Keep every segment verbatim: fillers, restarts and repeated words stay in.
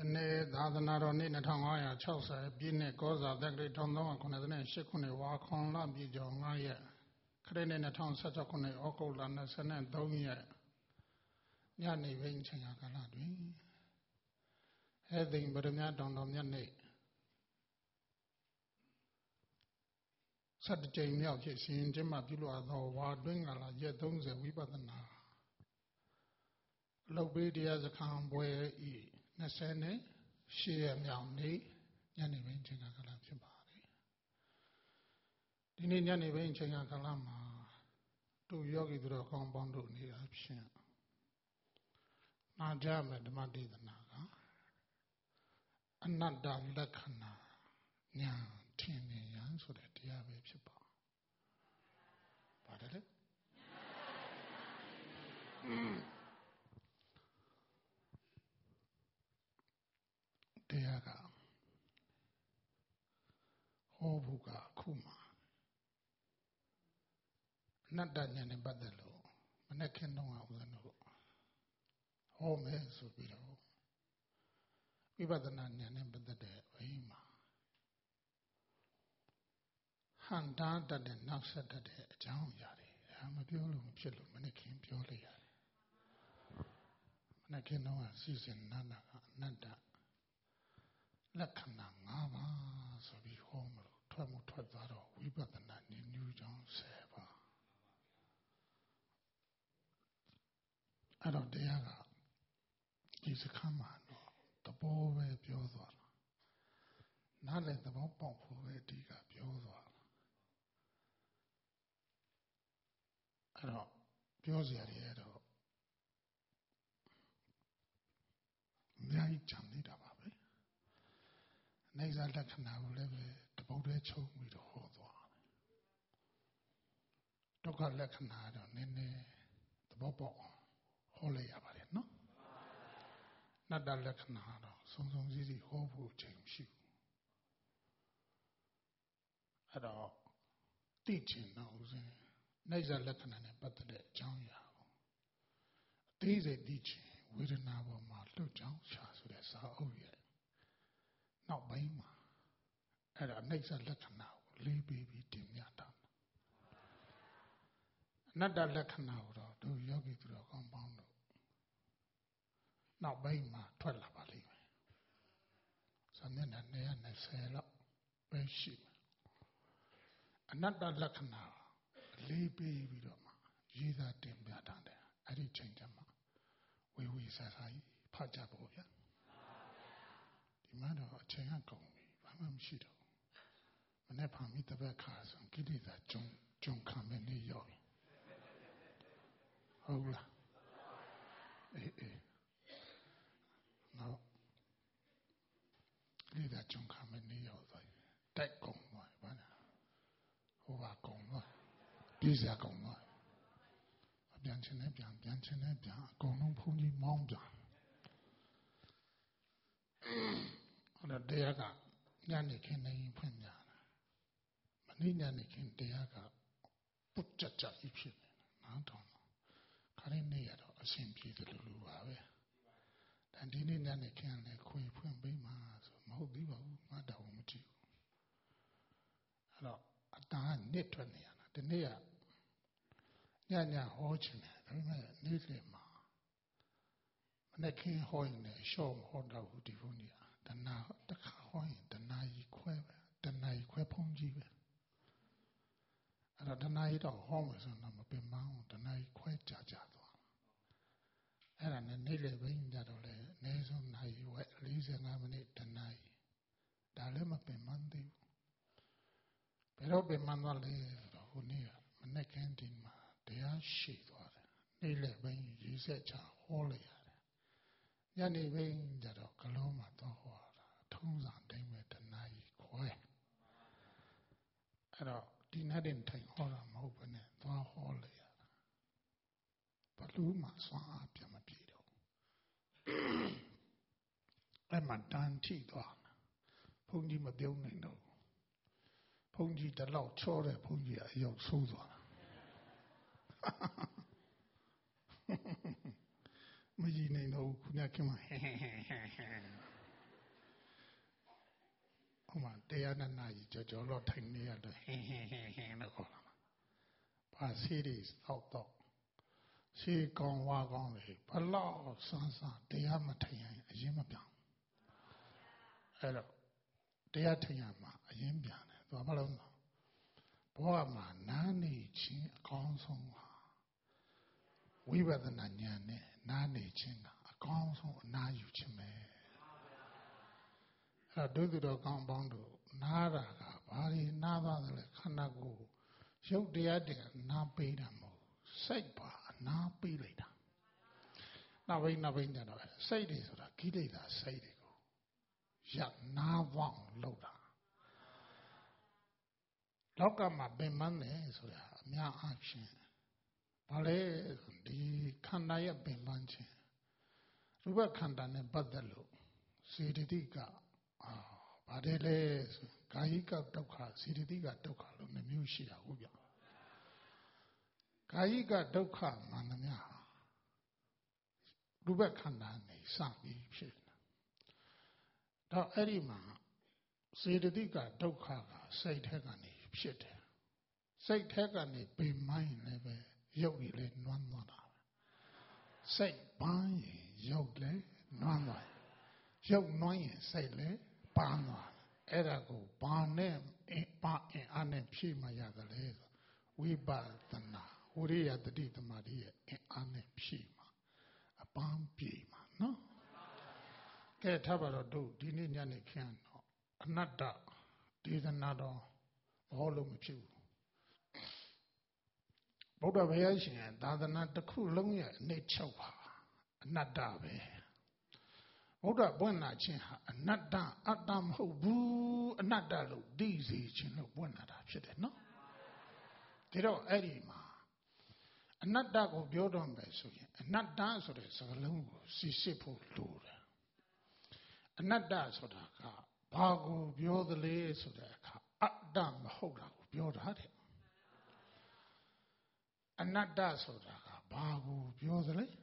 နေ့သာသနာတော်နေ့နှစ်ထောင်ငါးရာခြောက်ဆယ်ပြည့်နှစ်ကောဇာတက္ကရာတစ်ထောင်သုံးရာခုနှစ်ဆယ်ရှစ်ခုနှစ်ဝါခွန်လပြည့်ကျော်ငါးရက်ခရစ်နှစ်နှစ်ထောင်ဆယ်၆ခုနှစ်ဩဂုတ်လ၂၃ရက်ညနေပိုင်းချိန်ကာလတွင်ဟဲ့သိမ်ဗရမတောင်တော်မြတ်နေ့ဆတ်ကြိမ်မြောက်ဖြစ်ရှင်ကျင်းပပြုလုပ်သောဝါတွင်းကာလရက်သုံးဆယ်ဝိပဿနာအလုပ်ပေးတရားစခန်းပွဲဤ၂၀နဲ့ရှစ်ရက်မြောက်နေ့ညနေပိုင်းချိန်ကာလဖြစ်ပါတယ်ဒီနေ့ညနေပိုင်းချိန်ကာလမှာတို့ယောဂီတို့ကောင်းပေါင်းတို့နေရာဖြင့်နာကြမယ်ဓမ္မဒေသနာကအနတ္တလက္ခဏာညာထင်မြင်ရန်ဆိုတဲ့တရားပဲဖြစ်ပါပါတယ်လေတရားကဟောဖို့ကအခုမှအနတ္တဉာဏ်နဲ့ပတ်သက်လို့မနေ့ကတော့ဦးဇင်းတို့ဟောမယ်ဆိုပြီးတော့ဝိပဿနာဉာဏ်နဲ့ပတ်သက်တဲ့ဘိမှာဟန်တာတတ်တဲ့နောက်ဆက်တတ်တဲ့အကြောင်းအရာတွေဒါမပြောလို့မဖြစ်လို့မနေ့ကပြောလိုက်ရတယ်မနေ့ကတော့စီစဉ်နာနာကအနတ္တလက္ခဏာ၅ပါးဆိုပြီးဟောမလို့ထွက်မှုထွက်သွားတော့ဝိပဿနာဉာဏ်ညူကြောင်း၁၀ပါးအဲ့တော့တရားကဒီစခန်းမှာတော့သဘောပဲပြောသွားတာနားလည်သဘောပေါက်ဖို့ပဲအဓိကပြောသွားတာအဲ့တော့ပြောစရာတွေအဲ့တော့အများကြီးကြံနေတာပါပဲနေစာလက္ခဏာကိုလည်းပဲတပုတ်တည်းချုပ်ပြီးတော့ဟောသွားတယ်ဒုက္ခလက္ခဏာတော့နည်းနည်းသဘောပေါက်ဟောလိုက်ရပါတယ်နော်အနတ္တလက္ခဏာတော့စုံစုံစည်းစည်းဟောဖို့အချိန်မရှိဘူးအဲ့တော့သိချင်တော့ဦးစင်းနေစာလက္ခဏာနဲ့ပတ်သက်တဲ့အကြောင်းအရာကိုအသေးစိတ်သိချင်ဝေဒနာပေါ်မှာလွတ်ကြောင်းရှာဆိုတဲ့စာအုပ်ရဲ့နောက်ပိုင်းမှာအဲ့ဒါအိဋ္ဌလက္ခဏာကိုလေးပေးပြီးတင်ပြတာအနတ္တလက္ခဏာကိုတော့တို့ယောဂီသူတော်ကောင်းပေါင်းတို့နောက်ပိုင်းမှာထွက်လာပါလိမ့်မယ်ဇာမျက်နှာ၂၂၀လောက်ပဲရှိမယ်အနတ္တလက္ခဏာလေးပေးပြီးတော့မှရေးသားတင်ပြတာတဲ့အဲ့ဒီချိန်ကျမှဝေဝေဆာဆာကြီးဖတ်ကြဖို့ဗျာဒီမှာတော့အချိန်ကကုန်ပြီဘာမှမရှိတော့မနေ့ဖာမိတပည့်ခါဆိုကိလေသာကြုံကြုံခံမဲ့နေရောက်ဟုတ်လားအေးအေးနော်ကိလေသာကြုံခံမဲ့နေရောက်သွားတိုက်ကုန်သွားဘာလဲဟိုပါကုန်သွားပြေးစရာကုန်သွားပြန်ချင်တယ်ပြန်ပြန်ချင်တယ်ပြန်အကုန်လုံးဘုန်းကြီးမောင်းပြန်အဲ့တော့တရားကညနေခင်းနေဖွင့်ပြတာမနေ့ညနေခင်းတရားကပုတ်ကြကြကြီးဖြစ်နေနားထောင်ခါရင်းနေရတော့အရှင်ပြေတယ်လို့လိုပါပဲဒါဒီနေ့ညနေခင်းလည်းခွေဖွင့်ပေးမှာဆိုမဟုတ်သေးပါဘူးငါတောင်မကြည့်ဘူးအဲ့တော့အတားနစ်ထွက်နေရတာဒီနေ့ကညညဟောချင်တယ်ဒါပေမဲ့နေ့လည်မှာမနေ့ကဟောရင်လည်းရှော့မဟောတော့ဘူးဒီဘုန်းကြီးကတနာတခါဟောရင်တနာကြီးခွဲပဲတနာကြီးခွဲဖုံးကြီးပဲအဲ့တော့တနာကြီးတော့ဟောမယ်ဆိုတော့မပင်ပန်းဘူးတနာကြီးခွဲကြကြသွားအဲ့ဒါနဲ့နေ့လည်ဘင်းကြတော့လေအနည်းဆုံးနိုင်ဝက်၄၅မိနစ်တနာကြီးဒါလည်းမပင်ပန်းသေးဘူးဘယ်တော့ပင်ပန်းသွားလဲဆိုတော့ဟိုနေ့ကမနေ့ကဒီမှာတရားရှိသွားတယ်နေ့လည်ဘင်းရေးဆက်ချဟောလိုက်ရတယ်ညနေဘင်းကြတော့ကလုံးမှာတော့ဟောတာထုံးစံတိုင်းပဲတနာကြီးခွဲအဲ့တော့ဒီနေ့တင်ထိုင်ဟောတာမဟုတ်ဘဲနဲ့သွားဟောလိုက်ရတာဘလို့မှစွမ်းအားပြမပြေတော့အဲ့မှတန်ထိသွားဘုန်းကြီးမပြုံးနိုင်တော့ဘုန်းကြီးတလောက်ချောတဲ့ဘုန်းကြီးအရောက်ဆိုးသွားတာမကြည့်နိုင်တော့ခုနကမှဟဲဟဲဟဲဟဲတရားနဲ့နာကြီးကြော်ကြော်လို့ထိုင်နေရတော့ဟင်းဟင်းဟင်းဟင်းလို့ခေါ်လာမှာပါစီရီသောက်တော့ရှေးကောင်းဝါကောင်းလေဘလောက်ဆန်းဆန်းတရားမထိုင်ရင်အရင်မပြောင်းအဲ့တော့တရားထိုင်ရမှာအရင်ပြန်တယ်သူကဘာလို့လဲဘောမှာနားနေခြင်းအကောင်းဆုံးဟာဝိပဿနာဉာဏ်နဲ့နားနေခြင်းကအကောင်းဆုံးအနာယူခြင်းပဲအဲ့တော့ဒုက္ခတော်ကောင်းပေါင်းတို့နားတာကဘာတွေနားသွားတယ်လဲခန္ဓာကိုယ်ရုပ်တရားတွေနားပေးတာမဟုတ်စိတ်ပါအနားပေးလိုက်တာနောက်ဘိန်းနောက်ဘိန်းကြတော့စိတ်တွေဆိုတာကိလေသာစိတ်တွေကိုရနားပေါင်းလောက်တာလောကမှာပင်ပန်းတယ်ဆိုတာအများအားဖြင့်ဘာလဲဒီခန္ဓာရဲ့ပင်ပန်းခြင်းရူပခန္ဓာနဲ့ပတ်သက်လို့စေတသိကအာဘာတယ်လဲဆိုကာယိကဒုက္ခစေတသိကဒုက္ခလို့နှမျိုးရှိတာဟုတ်ဗျကာယိကဒုက္ခမှန်သမျှရူပခန္ဓာနဲ့စပြီးဖြစ်နေတာတော့အဲ့ဒီမှာစေတသိကဒုက္ခကစိတ်ထဲကနေဖြစ်တယ်စိတ်ထဲကနေပေမိုင်းလည်းပဲရုပ်ကြီးလည်းနွမ်းသွားတာပဲစိတ်ပန်းရင်ရုပ်လည်းနွမ်းသွားရုပ်နွမ်းရင်စိတ်လည်းပန်းသွားအဲ့ဒါကိုဘာနဲ့ပါအင်အားနဲ့ဖြည့်မှရတယ်လေဝိပဿနာဝိရိယတတိတမာတိရဲ့အင်အားနဲ့ဖြည့်မှအပန်းပြေမှနော်ကဲထားပါတော့တို့ဒီနေ့ညနေခင်းတော့အနတ္တဒေသနာတော်ဘောလုံးမဖြစ်ဘူးဗုဒ္ဓဘုရားရှင်ရဲ့သာသနာတစ်ခုလုံးရဲ့အနှစ်ချုပ်ပါအနတ္တပဲဗုဒ္ဓပွင့်လာခြင်းဟာအနတ္တအတ္တမဟုတ်ဘူးအနတ္တလို့သိစေခြင်းလို့ပွင့်လာတာဖြစ်တယ်နော်ဒါတော့အဲ့ဒီမှာအနတ္တကိုပြောတော့မယ်ဆိုရင်အနတ္တဆိုတဲ့စကားလုံးကိုစီစစ်ဖို့လိုတယ်အနတ္တဆိုတာကဘာကိုပြောသလဲဆိုတဲ့အခါအတ္တမဟုတ်တာကိုပြောတာတဲ့အနတ္တဆိုတာကဘာကိုပြောသလဲ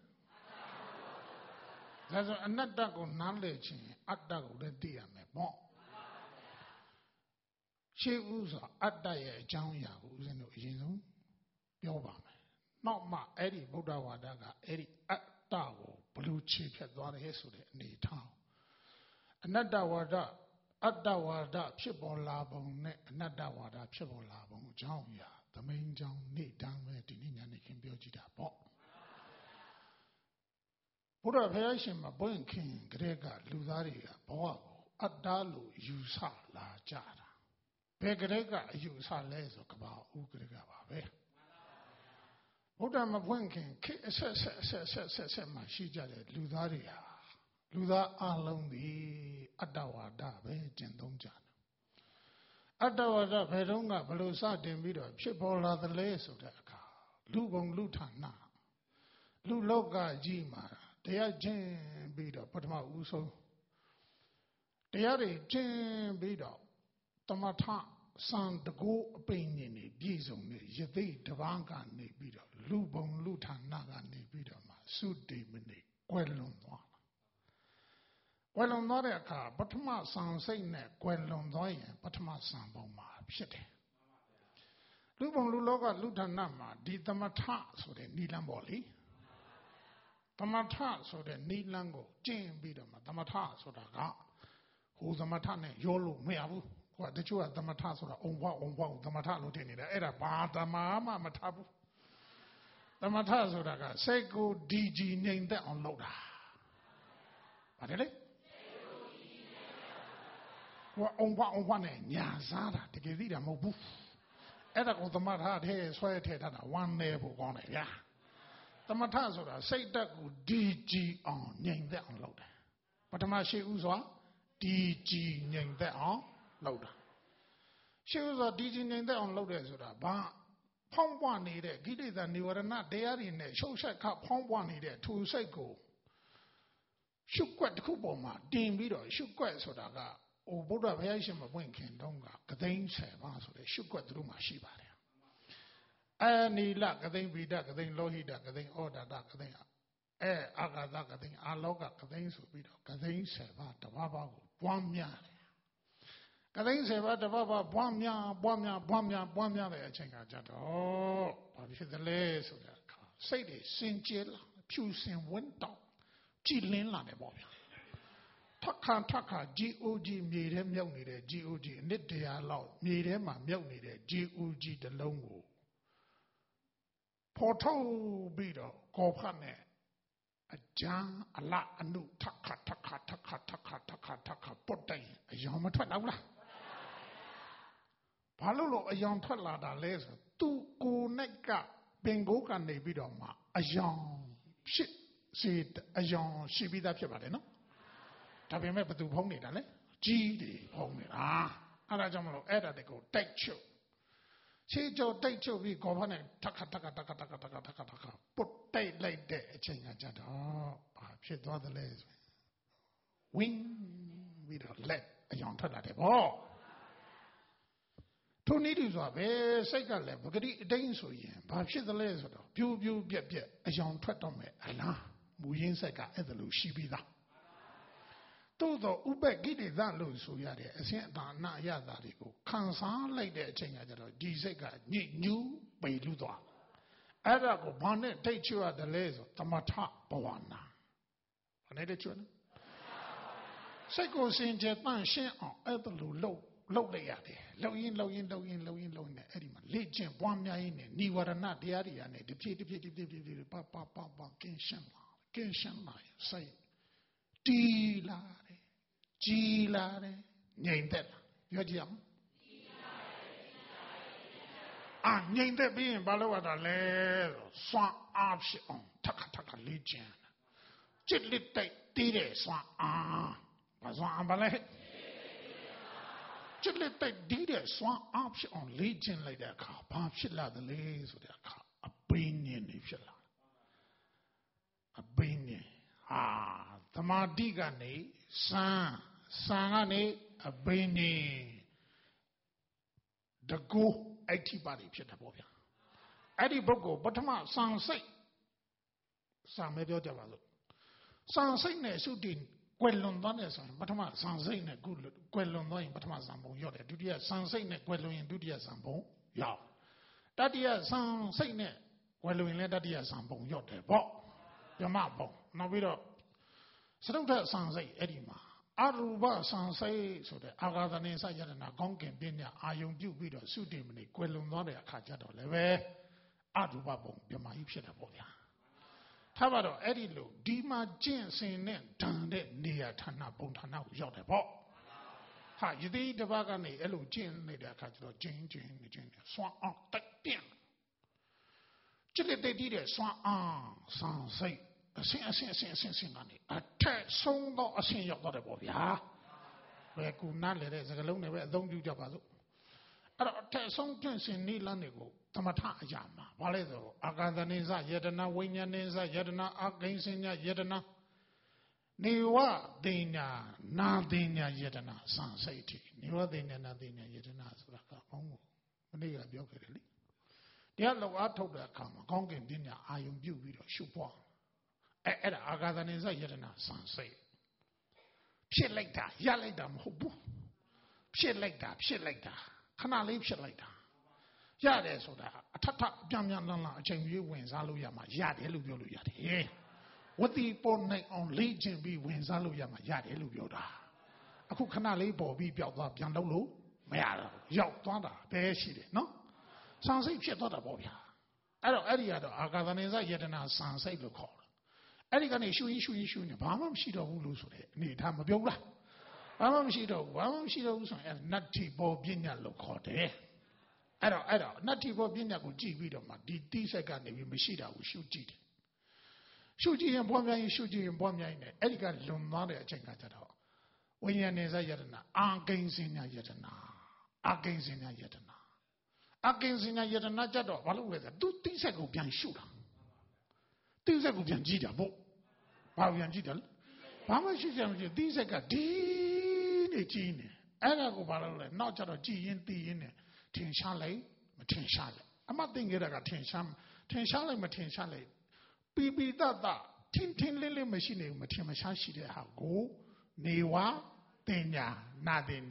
ဒါဆိုအနတ္တကိုနားလည်ခြင်းအတ္တကိုလည်းသိရမယ်ပေါ့ရှေးဥစွာအတ္တရဲ့အကြောင်းအရာကိုဦးဇင်းတို့အရင်ဆုံးပြောပါမယ်နောက်မှအဲ့ဒီဗုဒ္ဓဝါဒကအဲ့ဒီအတ္တကိုဘယ်လိုခြေဖြတ်သွားတယ်ဆိုတဲ့အနေထားအနတ္တဝါဒအတ္တဝါဒဖြစ်ပေါ်လာပုံနဲ့အနတ္တဝါဒဖြစ်ပေါ်လာပုံအကြောင်းအရာသမင်းကြောင့်နေတန်းပဲဒီနေ့ညနေခင်းပြောကြည့်တာပေါ့ဘုရားဘုရားရှင်မှာပွင့်ခင်ကလေးကလူသားတွေကဘဝကိုအတ္တလို့ယူဆလာကြတာဘယ်ကလေးကအယူဆလဲဆိုကဘာဦးကလေးကပါပဲဘုရားမပွင့်ခင်ခေအဆက်ဆက်အဆက်ဆက်ဆက်ဆက်မှရှိကြတဲ့လူသားတွေဟာလူသားအလုံးဒီအတ္တဝါဒပဲကျင့်သုံးကြတယ်အတ္တဝါဒဘယ်တော့ကဘယ်လိုစတင်ပြီးတော့ဖြစ်ပေါ်လာသလဲဆိုတဲ့အခါလူဘုံလူဌာနလူလောကကြီးမှာတရားကျင့်ပြီးတော့ပထမဦးဆုံးတရားတွေကျင့်ပြီးတော့တမထစံတကူအပိန်နေနေပြည်စုံနေယသိတပန်းကနေပြီးတော့လူဘုံလူဌာနကနေပြီးတော့မှသုတေမနေကွယ်လွန်သွားကွယ်လွန်သွားတဲ့အခါပထမစံစိတ်နဲ့ကွယ်လွန်သွားရင်ပထမစံပုံမှာဖြစ်တယ်လူဘုံလူလောကလူဌာနမှာဒီသမထဆိုတဲ့နိလန်းပေါ့လေသမထဆိုတဲ့နိလန်းကိုကျင့်ပြီးတော့မှသမထဆိုတာကဟိုသမထနဲ့ရောလို့မရဘူးဟိုကတချို့ကသမထဆိုတာအုံဘွားအုံဘွားကိုသမထလို့ထင်နေတယ်အဲ့ဒါဘာသမမှမထဘူးသမထဆိုတာကစိတ်ကိုဒီကြည်ငြိမ်သက်အောင်လုပ်တာပါတယ်လေဟိုအုံဘွားအုံဘွားနဲ့ညာစားတာတကယ်သိတာမဟုတ်ဘူးအဲ့ဒါကိုသမထထဲဆွဲထည့်ထားတာဝမ်းနေဖို့ကောင်းတယ်ဗျာသမထဆိုတာစိတ်တက်ကိုဒီကြည်အောင်ငြိမ်သက်အောင်လုပ်တယ်ပထမရှိဥစွာဒီကြည်ငြိမ်သက်အောင်လုပ်တာရှိဥစွာဒီကြည်ငြိမ်သက်အောင်လုပ်တယ်ဆိုတာဘာဖောင်းပွားနေတဲ့ကိလေသာនិဝရဏတရားတွေနဲ့ရှုပ်ဆက်ခဖောင်းပွားနေတဲ့ထူစိတ်ကိုရှုွက်တစ်ခုပေါ်မှာတင်ပြီးတော့ရှုွက်ဆိုတာကဟိုဗုဒ္ဓဘုရားရှင်မပွင့်ခင်တုန်းကကသိန်းဆယ်ပါးဆိုတဲ့ရှုွက်သူတို့မှာရှိပါတယ်အာနိလကသိန်းဗိဒကသိန်းလောဟိတကသိန်းဩဒတကသိန်းအဲအာဂါသကသိန်းအာလောကကသိန်းဆိုပြီးတော့ကသိန်းဆယ်ပါးတပါးပါးကိုပွားများတယ်ကသိန်းဆယ်ပါးတပတ်ပါဘွားများဘွားများဘွားများဘွားများတဲ့အချိန်ကကြတော့ဘာဖြစ်သလဲဆိုတဲ့အခါစိတ်တွေစင်ကြယ်လာဖြူစင်ဝန်းတောက်ကြည်လင်းလာတယ်ပေါ့ဗျာထက်ခါထက်ခါ G O G မြေထဲမြုပ်နေတဲ့ G O G အနစ်တရားလောက်မြေထဲမှာမြုပ်နေတဲ့ G O G တစ်လုံးကိုဖော်ထုတ်ပြီးတော့ကော်ဖတ်နဲ့အကြံအလအနုထက်ခါထက်ခါထက်ခါထက်ခါထက်ခါထက်ခါပုတ်တိုင်အယောင်မထွက်တော့လားဘာလို့လို့အယောင်ထွက်လာတာလဲဆိုသူကိုယ်နဲ့ကပင်ကိုကနေပြီးတော့မှအယောင်ဖြစ်စေအယောင်ရှိပြီးသားဖြစ်ပါတယ်နော်ဒါပေမဲ့ဘသူဖုံးနေတာလဲကြီးတွေဖုံးနေတာအဲ့ဒါကြောင့်မလို့အဲ့ဒါတွေကိုတိုက်ချုပ်ခြေကြောတိုက်ချုပ်ပြီးကော်ဖတ်နဲ့ထက်ခါထက်ခါထက်ခါထက်ခါထက်ခါထက်ခါထက်ခါပုတ်တိုက်လိုက်တဲ့အချိန်ကကြတော့ဘာဖြစ်သွားသလဲဆိုဝင်းပြီးတော့လက်အယောင်ထွက်လာတယ်ဗောထိုနည်းတူဆိုပဲစိတ်ကလည်းပဂတိအတိုင်းဆိုရင်ဘာဖြစ်သလဲဆိုတော့ပြိုးပြိုးပြက်ပြက်အယောင်ထွက်တော့မယ်အလားမူရင်းစိတ်ကအဲ့ဒါလို့ရှိပြီးသားသို့တော့ဥပ္ပကိလေသာလို့ဆိုရတဲ့အစဉ်အတာအနာအရသာတွေကိုခံစားလိုက်တဲ့အချိန်ကကျတော့ဒီစိတ်ကညစ်ညူးပိန်လူသွားအဲ့ဒါကိုဘာနဲ့ထိတ်ချရတယ်လဲဆိုသမထဘဝနာဘာနဲ့ထိတ်ချရလဲစိတ်ကိုစင်ကြယ်တန့်ရှင်းအောင်အဲ့ဒါလို့လှုပ်လှုပ်လိုက်ရတယ်လှုပ်ရင်လှုပ်ရင်လှုပ်ရင်လှုပ်ရင်လှုပ်ရင်အဲ့ဒီမှာလေ့ကျင့်ပွားများရင်းနဲ့និဝရဏတရားတွေကနေတစ်ဖြည်းတစ်ဖြည်းတစ်ဖြည်းတစ်ဖြည်းပပပပကင်းရှင်းလာကင်းရှင်းလာစိတ်တီလာတယ်ကြီးလာတယ်ငြိမ်သက်လာပြောကြည့်အောင်အာငြိမ်သက်ပြီးရင်ဘာလို့ရတာလဲစွမ်းအားဖြစ်အောင်ထက်ခါထက်ခါလေ့ကျင့်จิตလက်တိုက်တီးတယ်စွမ်းအားဘာစွမ်းအားပါလဲจิตလက်တိုက်တီးတယ်စွမ်းအားဖြစ်အောင်လေ့ကျင့်လိုက်တဲ့အခါဘာဖြစ်လာသလဲဆိုတဲ့အခါအပိညာဉ်နေဖြစ်လာအပိညာဉ်ဟာသမာဓိကနေစံစံကနေအဘိညာဉ်တကူအဋ္ဌိပါတွေဖြစ်တယ်ပေါ့ဗျာအဲ့ဒီပုဂ္ဂိုလ်ပထမစံစိတ်စံမဲပြောကြပါစို့စံစိတ်နဲ့သုတိကွယ်လွန်သွားတယ်ဆိုရင်ပထမစံစိတ်နဲ့ကုကွယ်လွန်သွားရင်ပထမစံပုံရောက်တယ်ဒုတိယစံစိတ်နဲ့ကွယ်လွန်ရင်ဒုတိယစံပုံရောက်တတိယစံစိတ်နဲ့ကွယ်လွန်ရင်လည်းတတိယစံပုံရောက်တယ်ပေါ့ဓမ္မပုံနောက်ပြီးတော့စတုထစံစိတ်အဲ့ဒီမှာအရူပစံစိတ်ဆိုတဲ့အာဂါသနေစယတနာကောင်းကင်ပညာအာယုံပြုပြီးတော့သုတိမနေကွယ်လွန်သွားတဲ့အခါကျတော့လည်းပဲအရူပပုံပြမကြီးဖြစ်တာပေါ့ဗျာထားပါတော့အဲ့ဒီလိုဒီမှာကျင့်စဉ်နဲ့ဓာန်တဲ့နေရာဌာနပုံဌာနကိုရောက်တယ်ပေါ့ဟာယတိတပတ်ကနေအဲ့လိုကျင့်နေတဲ့အခါကျတော့ကျင်းကျင်းကျင်းစွမ်းအောင်တက်ပြန့်จิตတိတ်တည်တဲ့စွမ်းအားစံစိတ်အဆင့်အဆင့်အဆင့်အဆင့်အဆင့်ကနေအထက်ဆုံးသောအဆင့်ရောက်တော့တယ်ပေါ့ဗျာဘယ်ကူနားလဲတဲ့စကားလုံးတွေပဲအသုံးပြုကြပါစို့အဲ့တော့အထက်ဆုံးကျင့်စဉ်နိလန်းတွေကိုသမထအရာမှာဘာလဲဆိုအာကာသနိစယတနာဝိညာဉ်နိစယတနာအာကိဉ္စညယတနာနေဝတင်ညာနာတင်ညာယတနာစံစိတ်တိနေဝတင်ညာနာတင်ညာယတနာဆိုတာကကောင်းကိုမနေ့ကပြောခဲ့တယ်လေတရားလောက်အားထုတ်တဲ့အခါမှာကောင်းကင်ပညာအာယုံပြုပြီးတော့ရှုပွားအဲ့အဲ့ဒါအာဂါသနိစယတနာစံစိတ်ဖြစ်လိုက်တာရလိုက်တာမဟုတ်ဘူးဖြစ်လိုက်တာဖြစ်လိုက်တာခဏလေးဖြစ်လိုက်တာရတယ်ဆိုတာအထထအပြန်ပြန်လန်းလန်းအချိန်ကြီးဝင်စားလို့ရမှာရတယ်လို့ပြောလို့ရတယ်ဝတိပေါ်နိုင်အောင်လေ့ကျင့်ပြီးဝင်စားလို့ရမှာရတယ်လို့ပြောတာအခုခဏလေးပေါ်ပြီးပျောက်သွားပြန်လုပ်လို့မရတော့ရောက်သွားတာပဲရှိတယ်နော်စံစိတ်ဖြစ်သွားတာပေါ့ဗျာအဲ့တော့အဲ့ဒီကတော့အာဂါသနိစယတနာစံစိတ်လို့ခေါ်တယ်အဲ့ဒီကနေရှူရင်ရှူရင်ရှူရင်ဘာမှမရှိတော့ဘူးလို့ဆိုတဲ့အနေထားမပြောဘူးလားဘာမှမရှိတော့ဘူးဘာမှမရှိတော့ဘူးဆိုရင်နတ္ထိဘောပညာလို့ခေါ်တယ်အဲ့တော့အဲ့တော့နတ္ထိဘောပညာကိုကြည့်ပြီးတော့မှဒီတိစိတ်ကနေပြီးမရှိတာကိုရှုကြည့်တယ်ရှုကြည့်ရင်ပွားများရင်ရှုကြည့်ရင်ပွားများရင်အဲ့ဒီကလွန်သွားတဲ့အချိန်ကကြတော့ဝိညာဉ်နေစယတနာအာကိဉ္စညယတနာအာကိဉ္စညယတနာအာကိဉ္စညယတနာကြတော့ဘာလို့လဲဆိုသူတိစိတ်ကိုပြန်ရှုတာတိစိတ်ကိုပြန်ကြည့်တာပေါ့ဘာပြန်ကြည့်တယ်ဘာမှရှိစရာမရှိတိစိတ်ကဒီနေကြည့်နေအဲ့ဒါကိုဘာလို့လဲနောက်ကျတော့ကြည်ရင်သိရင်နဲ့ထင်ရှားလိုက်မထင်ရှားလိုက်အမှတ်သိကြတာကထင်ရှားထင်ရှားလိုက်မထင်ရှားလိုက်ပီပီတတထင်ထင်လေးလေးမရှိနေဘူးမထင်မရှားရှိတဲ့ဟာကိုနေဝတင်ညာနာတင်ညာ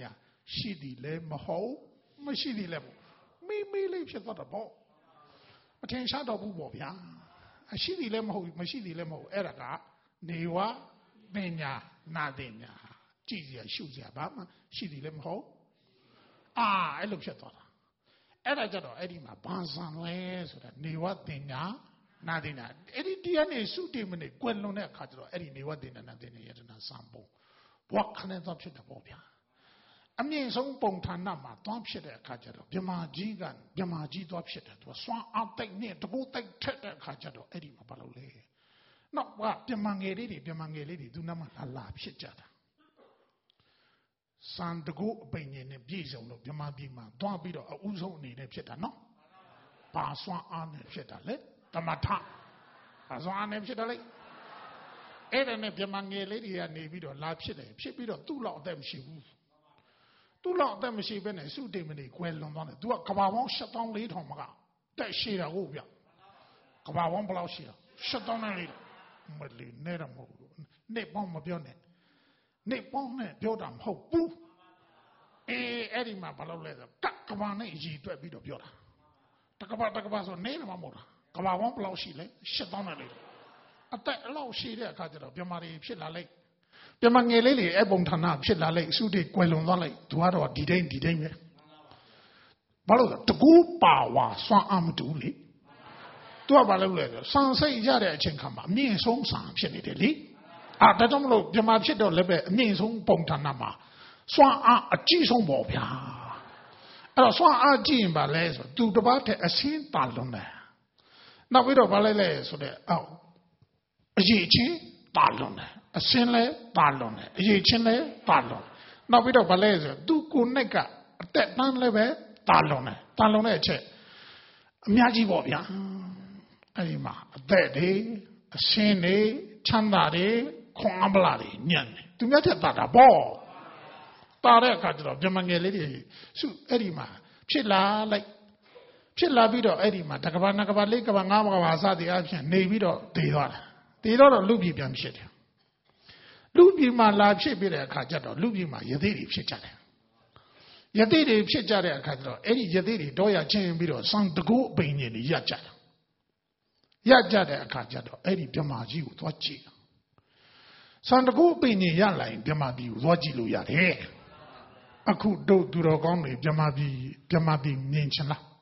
ရှိသည်လည်းမဟုတ်မရှိသည်လည်းမေးမေးလေးဖြစ်သွားတာပေါ့မထင်ရှားတော့ဘူးပေါ့ဗျာအရှိသည်လည်းမဟုတ်မရှိသည်လည်းမဟုတ်အဲ့ဒါကနေဝပညာနာတင်ညာကြည့်ရရှုစရာဘာမှရှိသည်လည်းမဟုတ်အာအဲ့လိုဖြစ်သွားတာအဲ့ဒါကြတော့အဲ့ဒီမှာဘာဆံလဲဆိုတာနေဝတင်ညာနာတင်ညာအဲ့ဒီတရားနဲ့စုတည်မနေကွယ်လွန်တဲ့အခါကျတော့အဲ့ဒီနေဝတင်ညာနာတင်ညာယတနာစံပုံဘဝခနဲ့တော့ဖြစ်တယ်ပေါ့ဗျာအမြင့်ဆုံးပုံဌာနမှာသွားဖြစ်တဲ့အခါကျတော့မြမာကြီးကမြမာကြီးသွားဖြစ်တယ်သူကစွမ်းအားတိတ်နဲ့တကူတိတ်ထက်တဲ့အခါကျတော့အဲ့ဒီမှာဘာလို့လဲနောက်ကမြမာငယ်လေးတွေမြမာငယ်လေးတွေသူနာမှာလာလာဖြစ်ကြတာစံတကူအပိန်ကြီးနဲ့ပြည့်စုံလို့မြမာပြည်မှာသွားပြီးတော့အဦးဆုံးအနေနဲ့ဖြစ်တာနော်ဘာစွမ်းအားနဲ့ဖြစ်တာလဲတမထဘာစွမ်းအားနဲ့ဖြစ်တယ်လေအဲ့ဒါနဲ့မြမာငယ်လေးတွေကနေပြီးတော့လာဖြစ်တယ်ဖြစ်ပြီးတော့သူ့လောက်အသက်မရှိဘူးသူ့လောက်အသက်မရှိဘဲနဲ့စုတိမ်မနေကွယ်လွန်သွားတယ်သူကကဘာပေါင်းရှစ်သောင်းလေးထောင်မကတက်ရှိတာဟုတ်ဗျကဘာပေါင်းဘယ်လောက်ရှိတာရှစ်သောင်းလေးမလီနဲ့တော့မဟုတ်ဘူးနေပေါင်းမပြောနဲ့နေပေါင်းနဲ့ပြောတာမဟုတ်ဘူးအေးအဲ့ဒီမှာဘာလို့လဲဆိုတက်ကဘာနဲ့အည်တွက်ပြီးတော့ပြောတာတက်ကဘာတက်ကဘာဆိုနေမှာမဟုတ်တာကဘာပေါင်းဘယ်လောက်ရှိလဲရှစ်သောင်းလေးအသက်အလောက်ရှိတဲ့အခါကျတော့ပြမာတွေဖြစ်လာလိုက်ပြမငယ်လေးတွေအပုံဌာနဖြစ်လာလိုက်စုတွေကွယ်လွန်သွားလိုက်သူကတော့ဒီတိုင်းဒီတိုင်းပဲဘာလို့လဲတကူပါဝါစွမ်းအားမတူလေသူကဘာလို့လဲဆိုစံစိတ်ရတဲ့အချိန်ခါမှာအမြင့်ဆုံးစံဖြစ်နေတယ်လေအာဒါကြောင့်မလို့ပြမဖြစ်တော့လည်းပဲအမြင့်ဆုံးပုံဌာနမှာစွမ်းအားအကြီးဆုံးပေါ့ဗျာအဲ့တော့စွမ်းအားကြီးရင်ဘာလဲဆိုသူတစ်ပါးတည်းအစင်းတာလွန်တယ်နောက်ပြီးတော့ဘာလဲလဲဆိုတဲ့အောက်အရေးချင်းတာလွန်တယ်အစင်းလဲတာလွန်တယ်အရေးချင်းလဲတာလွန်နောက်ပြီးတော့ဗလဲဆိုသူကိုနဲ့ကအသက်တန်းလည်းပဲတာလွန်တယ်တာလွန်တဲ့အချက်အများကြီးပေါ့ဗျာအဲ့ဒီမှာအသက်တွေအစင်းတွေချမ်းသာတွေခွန်အားပလာတွေညံ့တယ်သူများချက်တာတာပေါ့တာတဲ့အခါကျတော့ပြမငယ်လေးတွေစုအဲ့ဒီမှာဖြစ်လာလိုက်ဖြစ်လာပြီးတော့အဲ့ဒီမှာတကဘာနကဘာလေးကဘာငါးကဘာစသည်အဖြစ်နေပြီးတော့တည်သွားတာတည်တော့လူပြည်ပြန်ဖြစ်တယ်လူပြည်မှာလာဖြစ်ပြီးတဲ့အခါကျတော့လူပြည်မှာယသိတွေဖြစ်ကြတယ်ယသိတွေဖြစ်ကြတဲ့အခါကျတော့အဲ့ဒီယသိတွေတော့ရချင်းပြီးတော့စံတကူအပိန်ကြီးတွေရကြတယ်ရကြတဲ့အခါကျတော့အဲ့ဒီမြမာကြီးကိုသွားကြည့်စံတကူအပိန်ကြီးရလာရင်မြမာပြည်ကိုသွားကြည့်လို့ရတယ်အခုတို့သူတော်ကောင်းတွေမြမာပြည်မြမာပြည်မြင်ချင်လား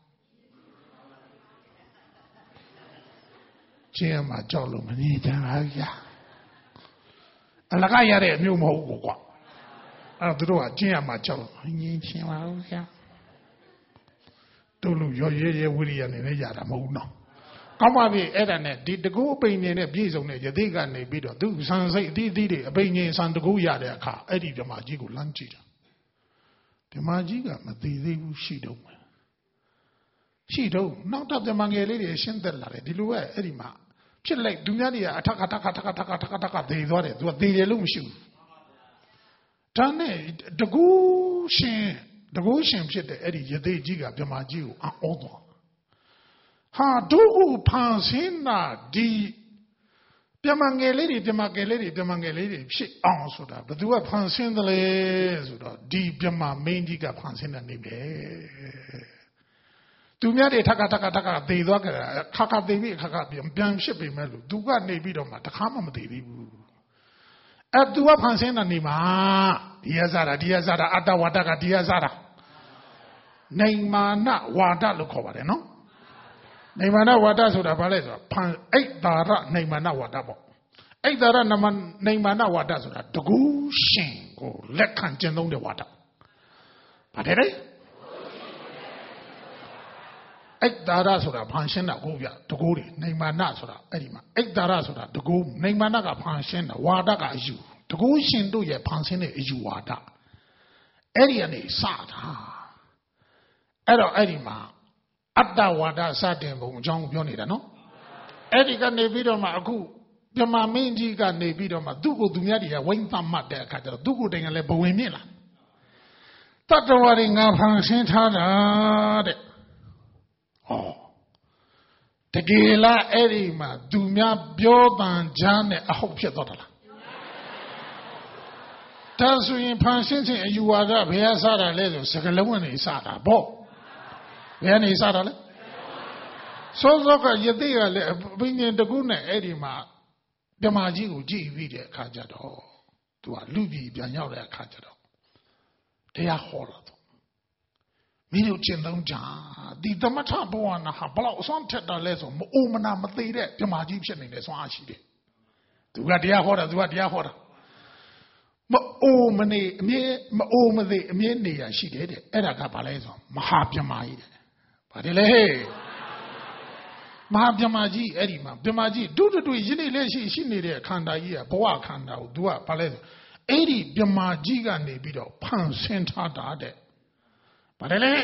ကျင်းမှာကြောက်လို့မနေကြပါဘူးကြာအလကားရတဲ့အမျိုးမဟုတ်ဘူးကွာအဲ့တော့သူတို့ကကျင်းရမှာကြောက်လို့ငင်းချင်ပါဘူးကြာတို့လူရောရဲရဲဝိရိယနဲ့လည်းရတာမဟုတ်ဘူးနော်ကောင်းပါပြီအဲ့ဒါနဲ့ဒီတကူအပိန်နေနဲ့ပြည့်စုံတဲ့ယသိကနေပြီးတော့သူဆန်စိတ်အသီးသီးတွေအပိန်ငင်ဆန်တကူရတဲ့အခါအဲ့ဒီဓမ္မကြီးကိုလမ်းကြည့်တာဓမ္မကြီးကမသိသေးဘူးရှိတော့မယ်ရှိတော့နောက်တော့ဓမ္မငယ်လေးတွေရှင်းသက်လာတယ်ဒီလိုပဲအဲ့ဒီမှာဖြစ်လိုက်သူများတွေကအထက်ထက်ထက်ထက်ထက်ထက်ထက်သေသွားတယ်သူကသေတယ်လို့မရှိဘူးဒါနဲ့တကူရှင်တကူရှင်ဖြစ်တဲ့အဲ့ဒီယသိကြီးကဗြဟ္မာကြီးကိုအော်သွားဟာတို့ဖန်ဆင်းတာဒီဗြဟ္မာငယ်လေးတွေဗြဟ္မာငယ်လေးတွေဗြဟ္မာငယ်လေးတွေဖြစ်အောင်ဆိုတာဘယ်သူကဖန်ဆင်းတယ်လဲဆိုတော့ဒီဗြဟ္မာမင်းကြီးကဖန်ဆင်းတဲ့နေပဲသူများတွေထက်ကထက်ကထက်ကသေသွားကြတာခါခါသေပြီးခါခါပြန်ပြန်ဖြစ်ပေမဲ့လို့သူကနေပြီးတော့မှတခါမှမသေသေးဘူးအဲသူကဖန်ဆင်းတဲ့နေမှာဒီရဇာတာဒီရဇာတာအတ္တဝါဒကဒီရဇာတာနေမာနဝါဒလို့ခေါ်ပါတယ်နော်နေမာနဝါဒဆိုတာဘာလဲဆိုတော့ဖန်အိတ်တာရနေမာနဝါဒပေါ့အိတ်တာရနေမာနဝါဒဆိုတာတကူရှင်ကိုလက်ခံကျင့်သုံးတဲ့ဝါဒပါတယ်လေအိတ်တာရဆိုတာဖန်ရှင်းတာကိုဗျတကူတွေနေမာနဆိုတာအဲ့ဒီမှာအိတ်တာရဆိုတာတကူနေမာနကဖန်ရှင်းတာဝါဒကအယူတကူရှင်တို့ရဲ့ဖန်ဆင်းတဲ့အယူဝါဒအဲ့ဒီကနေစတာအဲ့တော့အဲ့ဒီမှာအတ္တဝါဒစတင်ပုံအကြောင်းပြောနေတာနော်အဲ့ဒီကနေပြီးတော့မှအခုဗြဟ္မာမင်းကြီးကနေပြီးတော့မှသူ့ကိုသူများတွေကဝိမ့်သတ်မှတ်တဲ့အခါကျတော့သူ့ကိုတိုင်ကလည်းဘဝင်မြင့်လာတတ္တဝါတွေငါဖန်ဆင်းထားတာတဲ့ဩတကယ်လားအဲ့ဒီမှာသူများပြောပန်ချမ်းနဲ့အဟုတ်ဖြစ်သွားတာလားဒါဆိုရင်ဖန်ဆင်းခြင်းအယူဝါဒဘယ်ကစတာလဲဆိုစကလုံးကနေစတာပေါ့ဘယ်ကနေစတာလဲစောစောကယသိကလည်းဘိညာဉ်တကူနဲ့အဲ့ဒီမှာဓမ္မကြီးကိုကြည့်ပြီးတဲ့အခါကျတော့သူကလူပြည်ပြန်ရောက်တဲ့အခါကျတော့တရားဟောတော့မင်းတို့ကျင့်သုံးကြဒီသမထဘဝနာဟာဘလောက်အစွမ်းထက်တာလဲဆိုမအိုမနာမသေးတဲ့ဓမ္မကြီးဖြစ်နေတဲ့စွမ်းအားရှိတယ်သူကတရားဟောတာသူကတရားဟောတာမအိုမနေအမြဲမအိုမသေးအမြဲနေရရှိတယ်တဲ့အဲ့ဒါကဘာလဲဆိုမဟာပြမကြီးတဲ့ဘာတယ်လဲဟဲ့မဟာပြမကြီးအဲ့ဒီမှာပြမကြီးဒုတူတူယနေ့လက်ရှိရှိနေတဲ့ခန္ဓာကြီးကဘဝခန္ဓာကိုသူကဘာလဲဆိုအဲ့ဒီပြမကြီးကနေပြီးတော့ဖန်ဆင်းထားတာတဲ့ဘာတယ်လဲ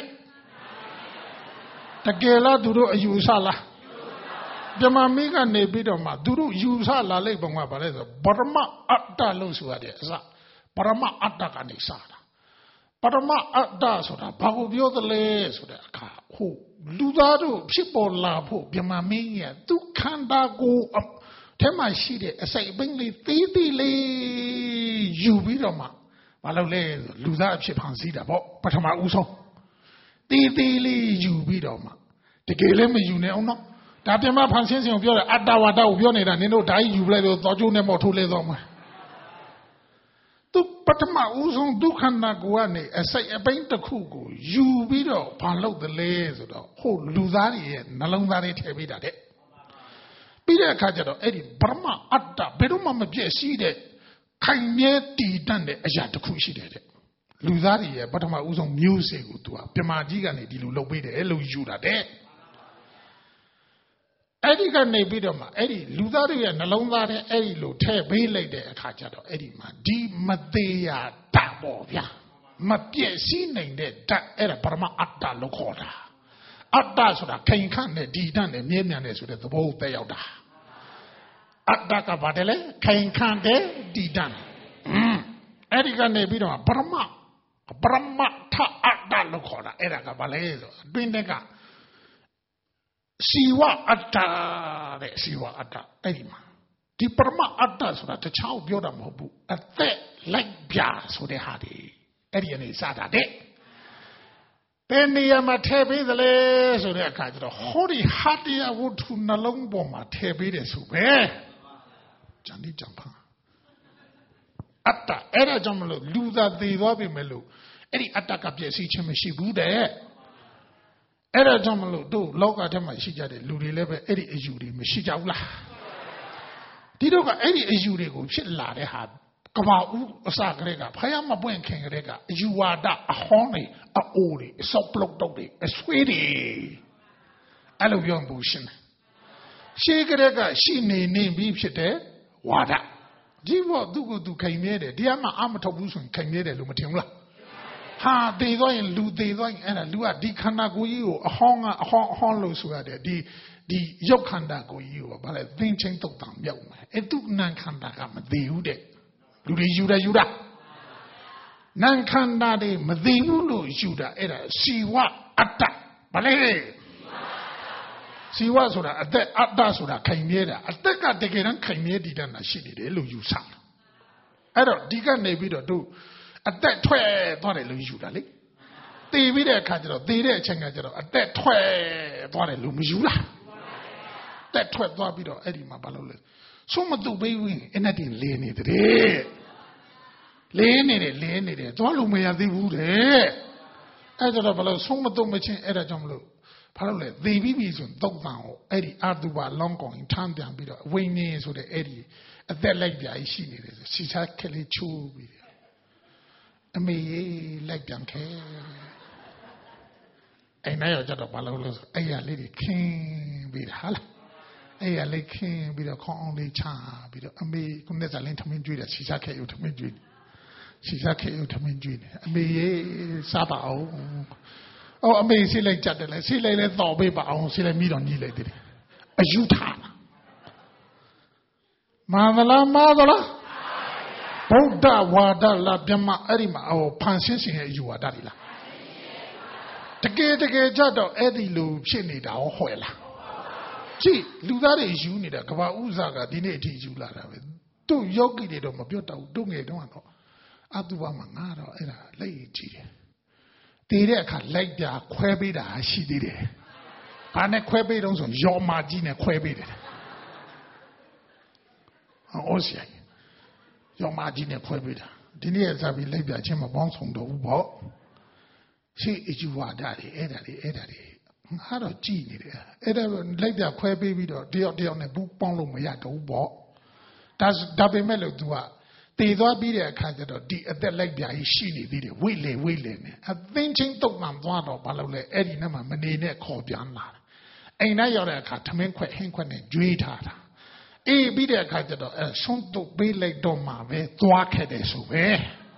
တကယ်လားသူတို့အယူဆလားပြမမီးကနေပြီးတော့မှသူတို့ယူဆလာလိုက်ပုံကဘာလဲဆိုပရမအတ္တလို့ဆိုရတဲ့အစပရမအတ္တကနေစတာပရမအတ္တဆိုတာဘာကိုပြောသလဲဆိုတဲ့အခါဟုတ်လူသားတို့ဖြစ်ပေါ်လာဖို့ပြမမင်းရဲ့ဒုက္ခန္တာကိုထဲမှာရှိတဲ့အစိတ်အပိုင်းလေးသေးသေးလေးယူပြီးတော့မှဘာလို့လဲလူသားအဖြစ်ဖန်ဆင်းတာပေါ့ပထမဦးဆုံးသေးသေးလေးယူပြီးတော့မှတကယ်လည်းမယူနဲ့အောင်နော်ဒါပြမဖန်ဆင်းစဉ်ကိုပြောတယ်အတ္တဝါဒကိုပြောနေတာနင်တို့ဓာတ်ယူလိုက်လို့သောကျိုးနဲ့မော်ထိုးလဲတော့မှာသူပထမဦးဆုံးဒုက္ခန္တာကိုကနေအစိတ်အပိုင်းတစ်ခုကိုယူပြီးတော့ဘာလုပ်တယ်လဲဆိုတော့ဟိုလူသားတွေရဲ့နှလုံးသားတွေထည့်ပေးတာတဲ့ပြီးတဲ့အခါကျတော့အဲ့ဒီဗြဟ္မအတ္တဘယ်တော့မှမပြည့်စည်တဲ့ခိုင်မြဲတည်တတ်တဲ့အရာတစ်ခုရှိတယ်တဲ့လူသားတွေရဲ့ပထမဦးဆုံးမျိုးစေ့ကိုသူကပြမကြီးကနေဒီလိုလုပ်ပေးတယ်အဲ့လိုယူတာတဲ့အဲ့ဒီကနေပြီးတော့မှအဲ့ဒီလူသားတွေရဲ့နှလုံးသားထဲအဲ့ဒီလိုထည့်ပေးလိုက်တဲ့အခါကျတော့အဲ့ဒီမှာဒီမသေးရတတ်ပေါ့ဗျာမပြည့်စည်နိုင်တဲ့တတ်အဲ့ဒါပရမအတ္တလို့ခေါ်တာအတ္တဆိုတာခိုင်ခန့်နဲ့ဒီတတ်နဲ့မြဲမြံတဲ့ဆိုတဲ့သဘောကိုတက်ရောက်တာအတ္တကဘာတယ်လဲခိုင်ခန့်တဲ့ဒီတတ်အဲ့ဒီကနေပြီးတော့ပရမပရမထအတ္တလို့ခေါ်တာအဲ့ဒါကဘာလဲဆိုအတွင်းတက်ကစီဝအတ္တတဲ့စီဝအတ္တအဲ့ဒီမှာဒီပရမအတ္တဆိုတာတခြားပြောတာမဟုတ်ဘူးအသက်လိုက်ပြဆိုတဲ့ဟာဒီအဲ့ဒီအနေစတာတဲ့ဘယ်နေရာမှာထည့်ပေးသလဲဆိုတဲ့အခါကျတော့ဟောဒီဟာတရားဝတ္ထုနှလုံးပေါ်မှာထည့်ပေးတယ်ဆိုပဲဂျန်ဒီဂျမ်ဖာအတ္တအဲ့ဒါကြောင့်မလို့လူသားသေသွားပြီမဲ့လို့အဲ့ဒီအတ္တကပြည့်စည်ခြင်းမရှိဘူးတဲ့အဲ့ဒါကြောင့်မလို့တို့လောကထဲမှာရှိကြတဲ့လူတွေလည်းပဲအဲ့ဒီအယူတွေမရှိကြဘူးလားဒီတော့ကအဲ့ဒီအယူတွေကိုဖြစ်လာတဲ့ဟာကဘာဦးအစကလေးကဖယားမပွင့်ခင်ကလေးကအယူဝါဒအဟောင်းတွေအအိုးတွေအစောက်ပလုတ်တုတ်တွေအဆွေးတွေအဲ့လိုပြောမှုရှင်းတယ်ရှေးကလေးကရှိနေနေပြီးဖြစ်တဲ့ဝါဒဒီဘောသူကသူခိုင်မြဲတယ်တရားမှအမထုတ်ဘူးဆိုရင်ခိုင်မြဲတယ်လို့မထင်ဘူးလားဟာသေသွားရင်လူသေသွားရင်အဲ့ဒါလူကဒီခန္ဓာကိုယ်ကြီးကိုအဟောင်းကအဟောင်းအဟောင်းလို့ဆိုရတယ်ဒီဒီရုပ်ခန္ဓာကိုယ်ကြီးကိုဗါလဲသင်ချင်းတုတ်တံမြောက်မယ်အဲ့သူနံခန္ဓာကမသေးဘူးတဲ့လူတွေယူတယ်ယူတာနံခန္ဓာတွေမသေးဘူးလို့ယူတာအဲ့ဒါစီဝအတ္တဗါလဲစီဝဆိုတာအသက်အတ္တဆိုတာခိုင်မြဲတာအသက်ကတကယ်တမ်းခိုင်မြဲတည်တတ်တာရှိနေတယ်လို့ယူဆတာအဲ့တော့ဒီကနေပြီးတော့တို့အသက်ထွက်သွားတယ်လို့ယူတာလေသေပြီးတဲ့အခါကျတော့သေတဲ့အချိန်ကကျတော့အသက်ထွက်သွားတယ်လို့မယူလားအသက်ထွက်သွားပြီးတော့အဲ့ဒီမှာဘာလုပ်လဲဆုံးမတုတ်ပေးဝင်အဲ့နဲ့တင်လင်းနေတယ်လင်းနေတယ်လင်းနေတယ်သွားလို့မရသေးဘူးတဲ့အဲ့ကျတော့ဘာလို့ဆုံးမတုတ်မချင်းအဲ့ဒါကြောင့်မလို့ဘာလို့လဲသေပြီးပြီဆိုရင်တုတ်တန်ဟောအဲ့ဒီအာတုဘလောင်းကောင်ထမ်းပြန်ပြီးတော့ဝိညာဉ်ဆိုတဲ့အဲ့ဒီအသက်လိုက်ပြာကြီးရှိနေတယ်ဆိုစီစားခက်လေးချိုးပြီးတယ်အမေလိုက်ပြန်ခဲအိမ်ထဲရောက်ကြတော့ဘာလို့လဲဆိုအဲ့ရလေးတွေခင်းပြီးတာဟာလားအဲ့ရလေးခင်းပြီးတော့ခေါင်းအောင်လေးချပြီးတော့အမေခုနဲ့ဇာလင်းထမင်းကျွေးတယ်စီစားခဲရုပ်ထမင်းကျွေးတယ်စီစားခဲရုပ်ထမင်းကျွေးတယ်အမေရေစားပါအောင်အော်အမေစီလိုက်ကြတယ်လေစီလိုက်လဲတော်ပေးပါအောင်စီလိုက်မိတော့ညီလိုက်တယ်အယူထားမာသလားမာသလားဗုဒ္ဓဝါဒလားပြမအဲ့ဒီမှာဟိုဖန်ဆင်းရှင်ရဲ့အယူဝါဒတွေလားတကယ်တကယ်ကြတော့အဲ့ဒီလိုဖြစ်နေတာဟောဟွယ်လားကြည့်လူသားတွေယူနေတာကဘာဥစ္စာကဒီနေ့အထိယူလာတာပဲသူ့ယောဂီတွေတော့မပြောတော့ဘူးတို့ငယ်တုန်းကတော့အတုပါမှာငါတော့အဲ့ဒါလက်ရည်ကြည့်တယ်တည်တဲ့အခါလိုက်ပြခွဲပေးတာရှိသေးတယ်ဘာနဲ့ခွဲပေးတော့ဆိုရောမာကြီးနဲ့ခွဲပေးတယ်ဟောစီရောမာကြီးနဲ့ခွဲပေးတာဒီနေ့စပြီးလိုက်ပြချင်းမပေါင်းဆောင်တော့ဘူးပေါ့ရှိအယူဝါဒတွေအဲ့ဒါတွေအဲ့ဒါတွေငါတော့ကြည်နေတယ်အဲ့ဒါလိုက်ပြခွဲပေးပြီးတော့တယောက်တယောက်နဲ့ဘူးပေါင်းလို့မရတော့ဘူးပေါ့ဒါဒါပေမဲ့လို့ तू ကတည်သွားပြီးတဲ့အခါကျတော့ဒီအသက်လိုက်ပြကြီးရှိနေသေးတယ်ဝိလေဝိလေနဲ့အသင်းချင်းတုတ်မှန်သွားတော့ဘာလို့လဲအဲ့ဒီနဲ့မှမနေနဲ့ခေါ်ပြန်လာတယ်အိမ်ထဲရောက်တဲ့အခါထမင်းခွက်ဟင်းခွက်နဲ့ကြွေးထားတာအေးပြီးတဲ့အခါကျတော့အဲဆုံးတုတ်ပေးလိုက်တော့မှပဲသွားခဲ့တယ်ဆိုပဲ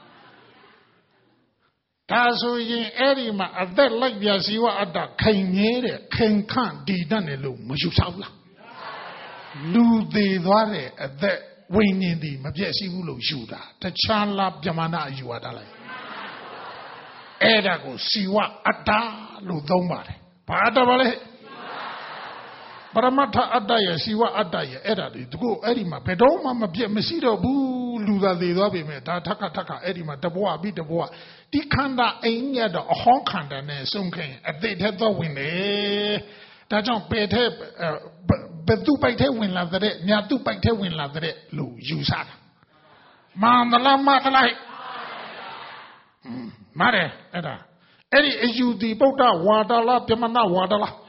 ဒါဆိုရင်အဲ့ဒီမှာအသက်လိုက်ပြစီဝအတ္တခိုင်မြဲတဲ့ခင်ခန့်ဒီတတ်တယ်လို့မယူဆဘူးလားလူသေးသွားတဲ့အသက်ဝိညာဉ်ဒီမပြည့်စည်ဘူးလို့ယူတာတခြားလားပြမနာယူရတာလိုက်အဲ့ဒါကိုစီဝအတ္တလို့သုံးပါတယ်ဘာအတ္တပါလဲပရမတ္ထအတ္တရဲ့စီဝအတ္တရဲ့အဲ့ဒါတွေတကူအဲ့ဒီမှာဘယ်တော့မှမပြည့်မရှိတော့ဘူးလူသာသေးသွားပြီမဲ့ဒါထက်ခါထက်ခါအဲ့ဒီမှာတဘွားပြီးတဘွားဒီခန္ဓာအိမ်ရတော့အဟောင်းခန္ဓာနဲ့ဆုံးခင်အသိတဲ့တော့ဝင်တယ်ဒါကြောင့်ပေတဲ့ဘယ်သူပိုက်ထဲဝင်လာတဲ့ညာသူပိုက်ထဲဝင်လာတဲ့လို့ယူဆတာမှန်သလားမသလားမှန်တယ်အဲ့ဒါအဲ့ဒီအယူဒီဗုဒ္ဓဝါဒလားပြမနာဝါဒလား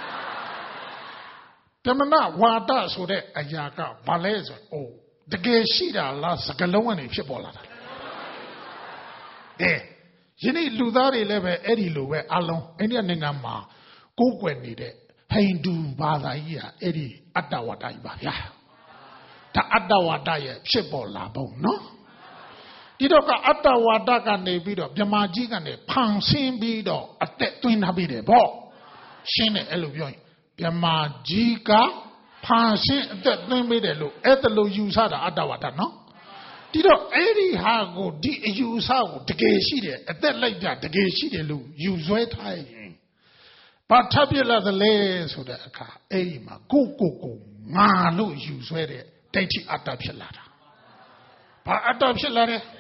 ပြမနာဝါဒဆိုတဲ့အရာကဘာလဲဆိုအိုးတကယ်ရှိတာလားစကလုံးကနေဖြစ်ပေါ်လာတာအဲယနေ့လူသားတွေလည်းပဲအဲ့ဒီလိုပဲအလုံးအိန္ဒိယနိုင်ငံမှာကိုးကွယ်နေတဲ့ဟိန္ဒူဘာသာကြီးကအဲ့ဒီအတ္တဝါဒကြီးပါဗျာဒါအတ္တဝါဒရဲ့ဖြစ်ပေါ်လာပုံနော်ဒီတော့ကအတ္တဝါဒကနေပြီးတော့မြမကြီးကနေဖန်ဆင်းပြီးတော့အသက်သွင်းထားပြီးတယ်ပေါ့ရှင်းတယ်အဲ့လိုပြောရင်မြမကြီးကဖန်ဆင်းအသက်သွင်းပြီးတယ်လို့အဲ့ဒါလို့ယူဆတာအတ္တဝါဒနော်ဒီတော့အဲ့ဒီဟာကိုဒီအယူဆကိုတကယ်ရှိတယ်အသက်လိုက်ပြတကယ်ရှိတယ်လို့ယူဆွဲထားရင်ဘာထပ်ပြလာသလဲဆိုတဲ့အခါအဲ့ဒီမှာကိုကိုကိုငါလို့ယူဆွဲတဲ့ဒိဋ္ဌိအတ္တဖြစ်လာတာဘာအတ္တဖြစ်လာတယ်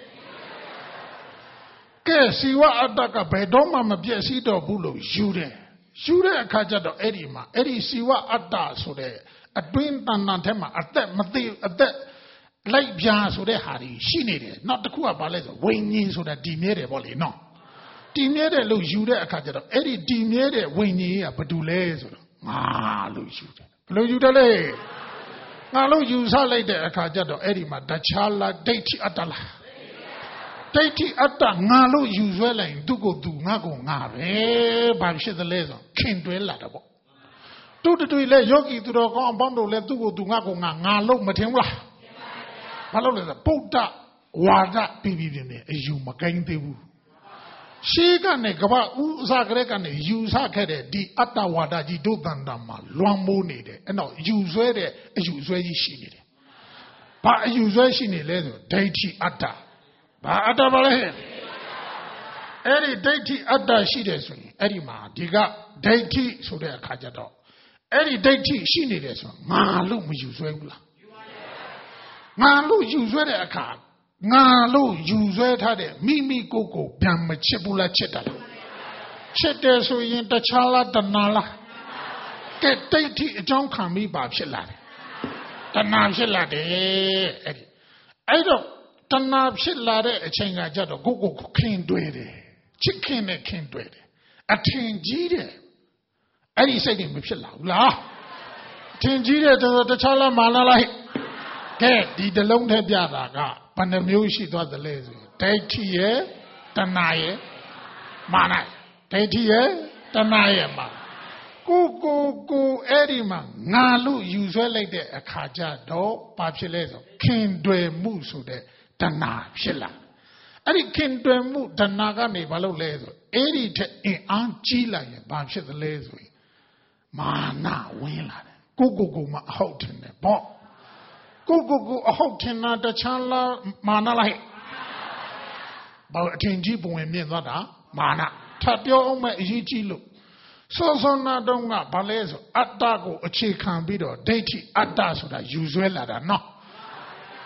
ကဲစီဝအတ္တကဘယ်တော့မှမပြည့်စည်တော့ဘူးလို့ယူတယ်ယူတဲ့အခါကျတော့အဲ့ဒီမှာအဲ့ဒီစီဝအတ္တဆိုတဲ့အတွင်းတဏ္ဍာထဲမှာအသက်မသိအသက်လိုက်ပြဆိုတဲ့ဟာတွေရှိနေတယ်နောက်တစ်ခုကဘာလဲဆိုဝိညာဉ်ဆိုတာဒီမြဲတယ်ပေါ့လေနော်ဒီမြဲတယ်လို့ယူတဲ့အခါကျတော့အဲ့ဒီဒီမြဲတဲ့ဝိညာဉ်ကဘာတူလဲဆိုတော့ငါလို့ယူတယ်ဘယ်လိုယူတယ်လဲငါလို့ယူဆလိုက်တဲ့အခါကျတော့အဲ့ဒီမှာတခြားလားဒိဋ္ဌိအတ္တလားဒိဋ္ဌိအတ္တငါလို့ယူဆွဲလိုက်ရင်သူ့ကိုသူငါကိုငါပဲဘာဖြစ်သလဲဆိုခင်တွဲလာတာပေါ့တူတူလဲယောဂီသူတော်ကောင်းအပေါင်းတို့လဲသူ့ကိုသူငါကိုငါငါလို့မထင်ဘူးလားဘာလို့လဲဆိုဗုဒ္ဓဝါဒပြီးပြီးနေအယူမကိုင်းသေးဘူးရှေးကနေကမ္ဘာဥစားကလေးကနေယူဆခဲ့တဲ့ဒီအတ္တဝါဒကြီးဒုသန္တာမှာလွှမ်းမိုးနေတယ်အဲ့တော့ယူဆွဲတဲ့အယူဆွဲကြီးရှိနေတယ်ဘာအယူဆွဲရှိနေလဲဆိုဒိဋ္ဌိအတ္တဘာအတ္တပါလဲအဲ့ဒီဒိဋ္ဌိအတ္တရှိတယ်ဆိုရင်အဲ့ဒီမှာဒီကဒိဋ္ဌိဆိုတဲ့အခါကျတော့အဲ့ဒီဒိဋ္ဌိရှိနေတယ်ဆိုငါလို့မယူဆွဲဘူးလားငါလို့ယူဆွဲတဲ့အခါငါလို့ယူဆွဲထားတဲ့မိမိကိုယ်ကိုပြန်မချစ်ဘူးလားချစ်တယ်လားချစ်တယ်ဆိုရင်တခြားလားတဏှာလားကဲဒိဋ္ဌိအကြောင်းခံပြီးပါဖြစ်လာတယ်တဏှာဖြစ်လာတယ်အဲ့ဒီအဲ့တော့တဏှာဖြစ်လာတဲ့အချိန်ကကြတော့ကိုကိုခင်တွဲတယ်ချစ်ခင်နဲ့ခင်တွဲတယ်အထင်ကြီးတယ်အဲ့ဒီစိတ်တွေမဖြစ်လာဘူးလားအထင်ကြီးတယ်ဆိုတော့တခြားလားမာနလားကဲဒီတလုံးထဲပြတာကဘယ်နှမျိုးရှိသွားသလဲဆိုဒိဋ္ဌိရဲ့တဏှာရဲ့မာနဒိဋ္ဌိရဲ့တဏှာရဲ့မာကိုကိုကိုအဲ့ဒီမှာငါလို့ယူဆွဲလိုက်တဲ့အခါကျတော့ဘာဖြစ်လဲဆိုခင်တွယ်မှုဆိုတဲ့တဏှာဖြစ်လာအဲ့ဒီခင်တွယ်မှုတဏှာကနေဘာလို့လဲဆိုအဲ့ဒီထက်အင်အားကြီးလာရင်ဘာဖြစ်သလဲဆိုရင်မာနဝင်လာတယ်ကိုကိုကိုမှအဟုတ်တယ်ပေါ့ကိုကိုကိုအဟုတ်ထင်တာတခြားလားမာနလားဟဲ့ဘာအထင်ကြီးပုံဝင်မြင်သွားတာမာနထပ်ပြောအောင်မဲ့အရေးကြီးလို့စောစောနာတုံးကဘာလဲဆိုအတ္တကိုအခြေခံပြီးတော့ဒိဋ္ဌိအတ္တဆိုတာယူဆွဲလာတာနော်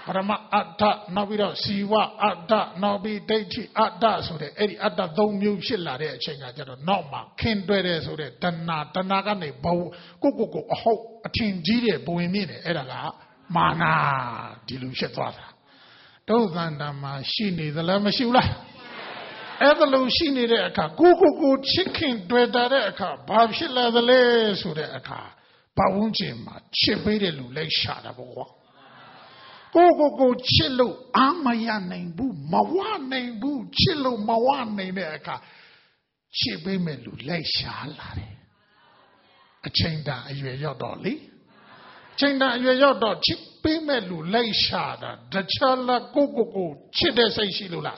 ပရမအတ္တနောက်ပြီးတော့ဇီဝအတ္တနောက်ပြီးဒိဋ္ဌိအတ္တဆိုတဲ့အဲ့ဒီအတ္တသုံးမျိုးဖြစ်လာတဲ့အချိန်ကကျတော့နောက်မှာခင်တွဲတယ်ဆိုတဲ့တဏှာတဏှာကနေဘဝကိုကိုကိုအဟုတ်အထင်ကြီးတဲ့ဘဝင်မြင့်တယ်အဲ့ဒါကမာနဒီလိုဖြစ်သွားတာဒုသန္တမှာရှိနေသလားမရှိဘူးလားအဲ့ဒါလို့ရှိနေတဲ့အခါကိုကိုကိုချစ်ခင်တွေ့တာတဲ့အခါဘာဖြစ်လာသလဲဆိုတဲ့အခါဘဝန်းကျင်မှာချစ်ပေးတဲ့လူလိုက်ရှာတာပေါ့ကွာကိုကိုကိုချစ်လို့အာမရနိုင်ဘူးမဝနိုင်ဘူးချစ်လို့မဝနိုင်တဲ့အခါချစ်ပေးမဲ့လူလိုက်ရှာလာတယ်အချိန်တန်အရွယ်ရောက်တော့လေအချိန်တန်အရွယ်ရောက်တော့ချစ်ပေးမဲ့လူလိုက်ရှာတာတခြားလားကိုကိုကိုချစ်တဲ့စိတ်ရှိလို့လား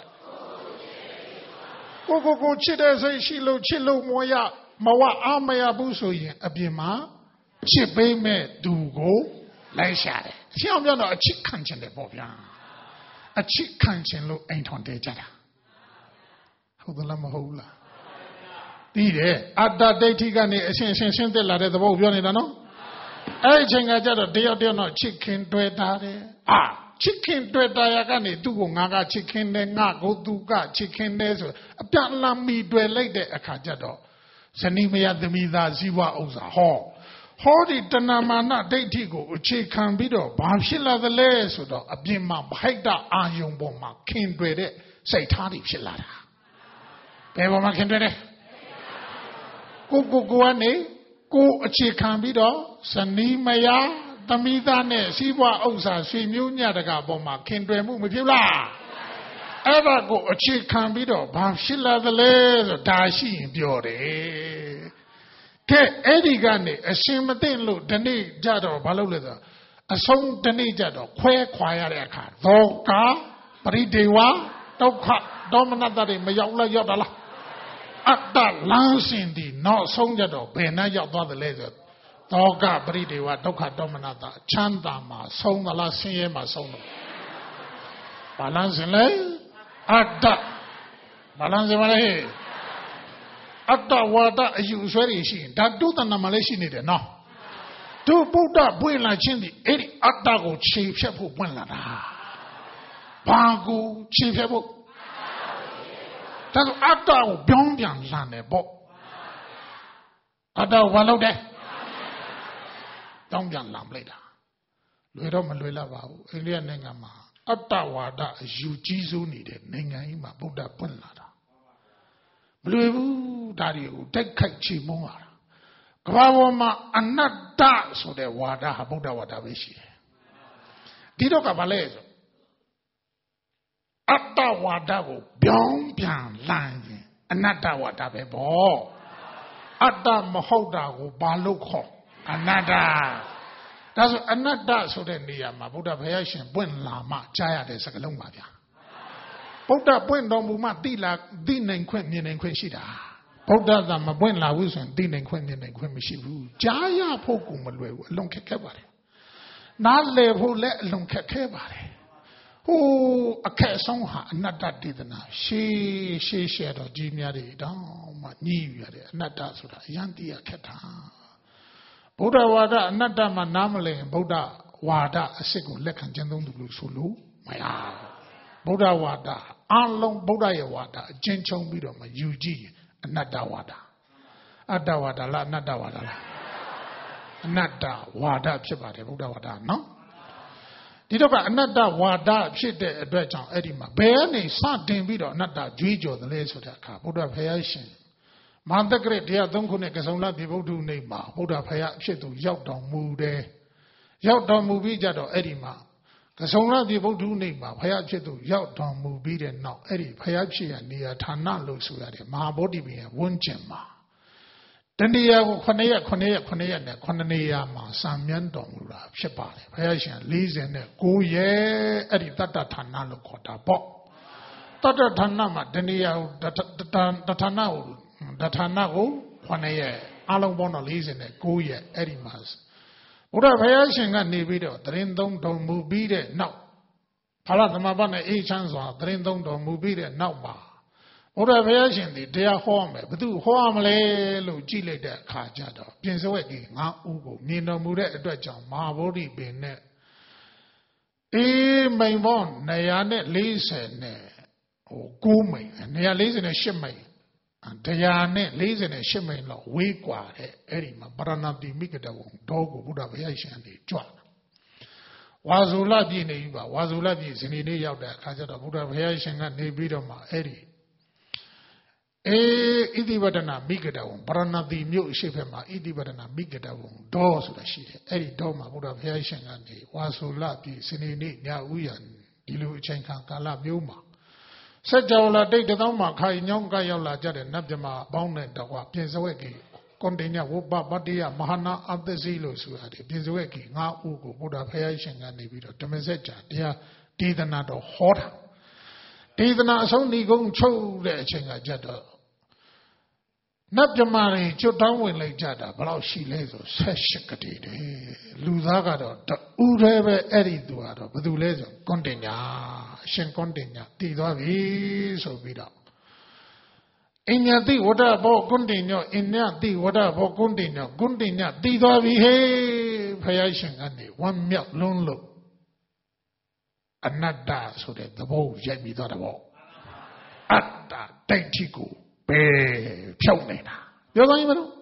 ကိုကိုကိုချစ်တဲ့စိတ်ရှိလို့ချစ်လို့မရမဝအားမရဘူးဆိုရင်အပြင်မှာချစ်ပေးမဲ့သူကိုလိုက်ရှာတယ်အရှင်းအောင်ပြောတော့အချစ်ခံခြင်းတယ်ပေါ့ဗျာအချစ်ခံခြင်းလို့အိမ်ထွန်တဲကြတာဟုတ်သလားမဟုတ်လားပြီးတယ်အတ္တဒိဋ္ဌိကနေအရှင်းအရှင်းရှင်းသက်လာတဲ့သဘောကိုပြောနေတာနော်အဲ့ဒီအချိန်ကကျတော့တယောက်တယောက်တော့ချစ်ခင်တွေ့တာတယ်အာချစ်ခင်တွေ့တာရကနေသူ့ကိုငါကချစ်ခင်တယ်ငါကိုသူကချစ်ခင်တယ်ဆိုအပြတ်လာမီတွေ့လိုက်တဲ့အခါကျတော့ဇနီးမယားသမီးသားဇီဝဥစ္စာဟောဟောဒီတဏမာနဒိဋ္ဌိကိုအခြေခံပြီးတော့ဘာဖြစ်လာသလဲဆိုတော့အပြင်မှာဗဟိတအာယုံပေါ်မှာခင်တွေ့တဲ့စိတ်ထားတွေဖြစ်လာတာဘယ်ပေါ်မှာခင်တွေ့တဲ့ကိုကိုကိုကနေကိုအခြေခံပြီးတော့ဇနီးမယားသမီးသားနဲ့စီးပွားဥစ္စာဆွေမျိုးညတကပေါ်မှာခင်တွေ့မှုမဖြစ်လားအဲ့ဒါကိုအခြေခံပြီးတော့ဘာဖြစ်လာသလဲဆိုဒါရှိရင်ပြောတယ်ကဲအဲ့ဒီကနေအရှင်မသိလို့ဒီနေ့ကြတော့ဘာလုပ်လဲဆိုအဆုံးဒီနေ့ကြတော့ခွဲခွာရတဲ့အခါသောကပရိဒေဝဒုက္ခဒေါမနတတွေမရောက်လားရောက်တာလားအတ္တလမ်းစဉ်ဒီနောက်ဆုံးကြတော့ဘယ်နှရောက်သွားသလဲဆိုသောကပရိဒေဝဒုက္ခဒေါမနတချမ်းသာမှာဆုံးသလားဆင်းရဲမှာဆုံးတော့ဘာလမ်းစဉ်လဲအတ္တဘာလမ်းစဉ်မလဲအတ္တဝါဒအယူဆွဲတွေရှိရင်ဒါတုတ္တနာမှာလည်းရှိနေတယ်နော်တို့ဗုဒ္ဓပွင့်လာခြင်းဒီအဲ့ဒီအတ္တကိုခြေဖြတ်ဖို့ပွင့်လာတာဘာကိုခြေဖြတ်ဖို့ဒါဆိုအတ္တကိုပြောင်းပြန်လှန်တယ်ပေါ့အတ္တကိုဘာလုပ်တယ်တောင်းပြန်လှန်လိုက်တာလွယ်တော့မလွယ်လာပါဘူးအိန္ဒိယနိုင်ငံမှာအတ္တဝါဒအယူကြီးစိုးနေတဲ့နိုင်ငံကြီးမှာဗုဒ္ဓပွင့်လာတာမလွယ်ဘူးဒါတွေကိုတိုက်ခိုက်ချေမှုန်းလာတာကမ္ဘာပေါ်မှာအနတ္တဆိုတဲ့ဝါဒဟာဗုဒ္ဓဝါဒပဲရှိတယ်ဒီတော့ကဘာလဲဆိုအတ္တဝါဒကိုပြောင်းပြန်လှန်ရင်အနတ္တဝါဒပဲပေါ့အတ္တမဟုတ်တာကိုဘာလို့ခေါ်အနတ္တဒါဆိုအနတ္တဆိုတဲ့နေရာမှာဗုဒ္ဓဘုရားရှင်ပွင့်လာမှကြားရတဲ့စကားလုံးပါဗျာဗုဒ္ဓပွင့်တော်မူမှသိလာသိနိုင်ခွင့်မြင်နိုင်ခွင့်ရှိတာဗုဒ္ဓသာမပွင့်လာဘူးဆိုရင်သိနိုင်ခွင့်မြင်နိုင်ခွင့်မရှိဘူးကြားရဖို့ကိုမလွယ်ဘူးအလွန်ခက်ခဲပါတယ်နားလည်ဖို့လည်းအလွန်ခက်ခဲပါတယ်ဟိုအခက်ဆုံးဟာအနတ္တဒေသနာရှေးရှေးရှေးတော့ကြီးများတွေတောင်းမှညှိရတဲ့အနတ္တဆိုတာအယံတိရခက်တာဗုဒ္ဓဝါဒအနတ္တမှာနားမလည်ဗုဒ္ဓဝါဒအစစ်ကိုလက်ခံကျင့်သုံးသူလို့ဆိုလို့မရဘူးဗုဒ္ဓဝါဒအလုံးဗုဒ္ဓရဲ့ဝါဒအကျဉ်းချုံပြီးတော့မှယူကြည့်အနတ္တဝါဒအတ္တဝါဒလားအနတ္တဝါဒလားအနတ္တဝါဒဖြစ်ပါတယ်ဗုဒ္ဓဝါဒနော်ဒီတော့ကအနတ္တဝါဒဖြစ်တဲ့အတွက်ကြောင့်အဲ့ဒီမှာဘယ်ကနေစတင်ပြီးတော့အနတ္တကြွေးကြော်တယ်လဲဆိုတဲ့အခါဗုဒ္ဓဘုရားရှင်မဟာတက္ကရာတရားသုံးခုနဲ့ကစုံလပြဗုဒ္ဓနေမှာဗုဒ္ဓဘုရားအဖြစ်သူရောက်တော်မူတယ်ရောက်တော်မူပြီးကြတော့အဲ့ဒီမှာကစုံလပြဗုဒ္ဓနေမှာဘုရားအဖြစ်သူရောက်တော်မူပြီးတဲ့နောက်အဲ့ဒီဘုရားဖြစ်ရနေရာဌာနလို့ဆိုရတယ်မဟာဗောဓိပင်ဝန်းကျင်မှာတဏှာကိုခုနှစ်ရက်ခုနှစ်ရက်ခုနှစ်ရက်နဲ့ခုနှစ်နေရာမှာစံမြန်းတော်မူတာဖြစ်ပါတယ်ဘုရားရှင်၄၉ရက်အဲ့ဒီတတ္တဌာနလို့ခေါ်တာပေါ့တတ္တဌာနမှာတဏှာကိုတဌာနကိုတဌာနကိုခုနှစ်ရက်အလုံးပေါင်းတော့၄၉ရက်အဲ့ဒီမှာဘုရားဘုရားရှင်ကနေပြီးတော့တရင်သုံးတော်မူပြီးတဲ့နောက်ဖလားသမဘာနဲ့အေးချမ်းစွာတရင်သုံးတော်မူပြီးတဲ့နောက်မှာဘုရားဘုရားရှင်ဒီတရားဟောမယ်ဘသူဟောရမလဲလို့ကြည့်လိုက်တဲ့အခါကျတော့ပြင်စဝက်ကြီးငါးဦးကိုမြင်တော်မူတဲ့အတွက်ကြောင့်မဟာဗောဓိပင်နဲ့အေးမိန်ပေါ့နေရာနဲ့လေးဆယ်နဲ့ဟိုကိုးမိန်နေရာလေးဆယ်နဲ့ရှစ်မိန်တရားနဲ့လေးဆယ်နဲ့ရှစ်မိန်လောက်ဝေးกว่าတဲ့အဲ့ဒီမှာပရဏတိမိဂတဝံဒေါကိုဘုရားဘုရားရှင်နေကြွဝါဇူလပြည်နေပြီပါဝါဇူလပြည်ဇနီးလေးရောက်တဲ့အခါကျတော့ဘုရားဘုရားရှင်ကနေပြီးတော့မှအဲ့ဒီအေဣတိပဒနာမိဂတဝံပရဏတိမြို့အရှိဘက်မှာဣတိပဒနာမိဂတဝံဒေါဆိုတာရှိတယ်အဲ့ဒီဒေါမှာဘုရားဘုရားရှင်ကနေဝါဇူလပြည်ဇနီးလေးညဥ်ရဒီလိုအချိန်ခါကာလမျိုးမှာစัจ java လာတိတ်တောင်းမှာခိုင်ညောင်းကရောက်လာကြတဲ့နတ်မြမအပေါင်းနဲ့တကွာပြင်စဝက်ကြီးကွန်တင်ညဝပပတ္တိယမဟာနာအသစီလို့ဆိုရတယ်ပြင်စဝက်ကြီးငါးဦးကိုဘုရားဖယားရှင်ကနေပြီးတော့ဓမ္မစကြာတရားဒေသနာတော်ဟောတာဒေသနာအဆုံးဒီကုန်းချုပ်တဲ့အချိန်ကကြတော့နတ်မြမတွေကျွတ်တောင်းဝင်လိုက်ကြတာဘယ်လောက်ရှိလဲဆိုဆယ်ရှစ်ကတိတယ်လူသားကတော့တူတည်းပဲအဲ့ဒီသူကတော့ဘယ်သူလဲဆိုကွန်တင်ညာအရှင်ကွန်တင်ညာတည်သွားပြီဆိုပြီးတော့အညတိဝဒဘောကွန်တင်ညောအညတိဝဒဘောကွန်တင်ညောကွန်တင်ညတည်သွားပြီဟေးဖယားရှင်ကနေဝမ်းမြောက်လုံးလို့အနတ္တဆိုတဲ့သဘောရိုက်ပြီးသွားတယ်ပေါ့အတ္တဒိဋ္ဌိကိုဘယ်ဖြုတ်နေတာပြောသွားရင်မလို့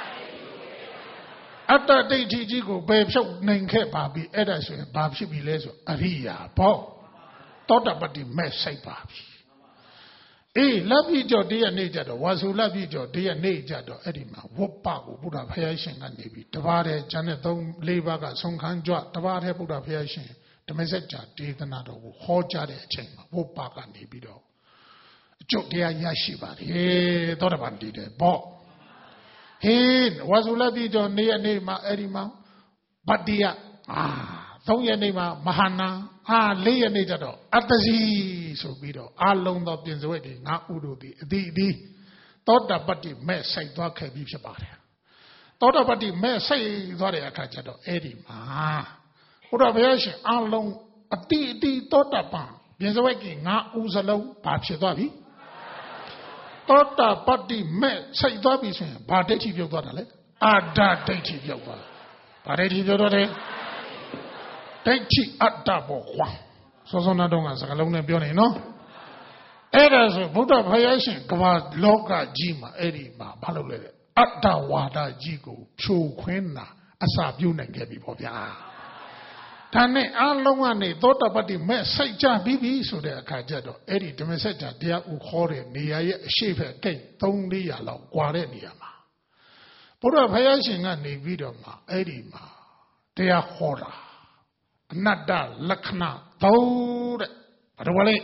အတ္တဒိဋ္ဌိကြီးကိုဘယ်ဖြုတ်နိုင်ခဲ့ပါပြီအဲ့ဒါဆိုရင်ဘာဖြစ်ပြီလဲဆိုအရိယာဘောသောတပတ္တိမဲ့ဆိုင်ပါပြီအေးလက်ပြကြောတရက်နေကြတော့ဝါစုလက်ပြကြောတရက်နေကြတော့အဲ့ဒီမှာဝပ္ပကိုဘုရားဖယားရှင်ကနေပြီးတပါးတဲ့ဉာဏ်နဲ့သုံးလေးပါးကဆုံးခန်းကြွတပါးတဲ့ဘုရားဖယားရှင်ဓမ္မစကြာဒေသနာတော်ကိုဟောကြားတဲ့အချိန်မှာဝပ္ပကနေပြီးတော့အကျုပ်တရားရရှိပါတယ်သောတပန်တည်တယ်ပေါ့ဟင်းဝါစုလက်ပြကြောနေရနေမှာအဲ့ဒီမှာဗတ္တိယအာသုံးရက်နေမှာမဟာနာအာလေးရက်နေကြတော့အတ္တစီဆိုပြီးတော့အလုံးသောပြင်စဝက်တွေငါဥတို့သည်အတိအဒီသောတာပတ္တိမဲ့ဆိုင်သွားခဲ့ပြီးဖြစ်ပါတယ်သောတာပတ္တိမဲ့ဆိုင်သွားတဲ့အခါကျတော့အဲ့ဒီမှာဘုရားဘုရားရှင်အလုံးအတိအဒီသောတာပန်ပြင်စဝက်ကငါဥစလုံးဘာဖြစ်သွားပြီသောတာပတ္တိမဲ့ဆိုင်သွားပြီဆိုရင်ဘာဒိဋ္ဌိပြုတ်သွားတာလဲအာဒဒိဋ္ဌိပြုတ်သွားဘာဒိဋ္ဌိပြုတ်သွားတယ်ဒိဋ္ဌိအတ္တဘောခွာစောစောနာတော့ကစကားလုံးနဲ့ပြောနေနော်အဲ့ဒါဆိုဗုဒ္ဓဘုရားရှင်ကမ္ဘာလောကကြီးမှာအဲ့ဒီမှာဘာလုပ်လဲအတ္တဝါဒကြီးကိုဖြိုခွင်းတာအစာပြုတ်နိုင်ခဲ့ပြီပေါ့ဗျာဒါနဲ့အလုံးကနေသောတာပတ္တိမဲ့စိတ်ကြပြီးပြီဆိုတဲ့အခါကျတော့အဲ့ဒီဓမ္မစကြာတရားဥခေါ်တဲ့နေရာရဲ့အရှိဖက်ကိတ်သုံးလေးရာလောက်ကွာတဲ့နေရာမှာဘုရားဘုရားရှင်ကနေပြီးတော့မှအဲ့ဒီမှာတရားဟောတာအနတ္တလက္ခဏာသုံးတဲ့ဘာလို့လဲ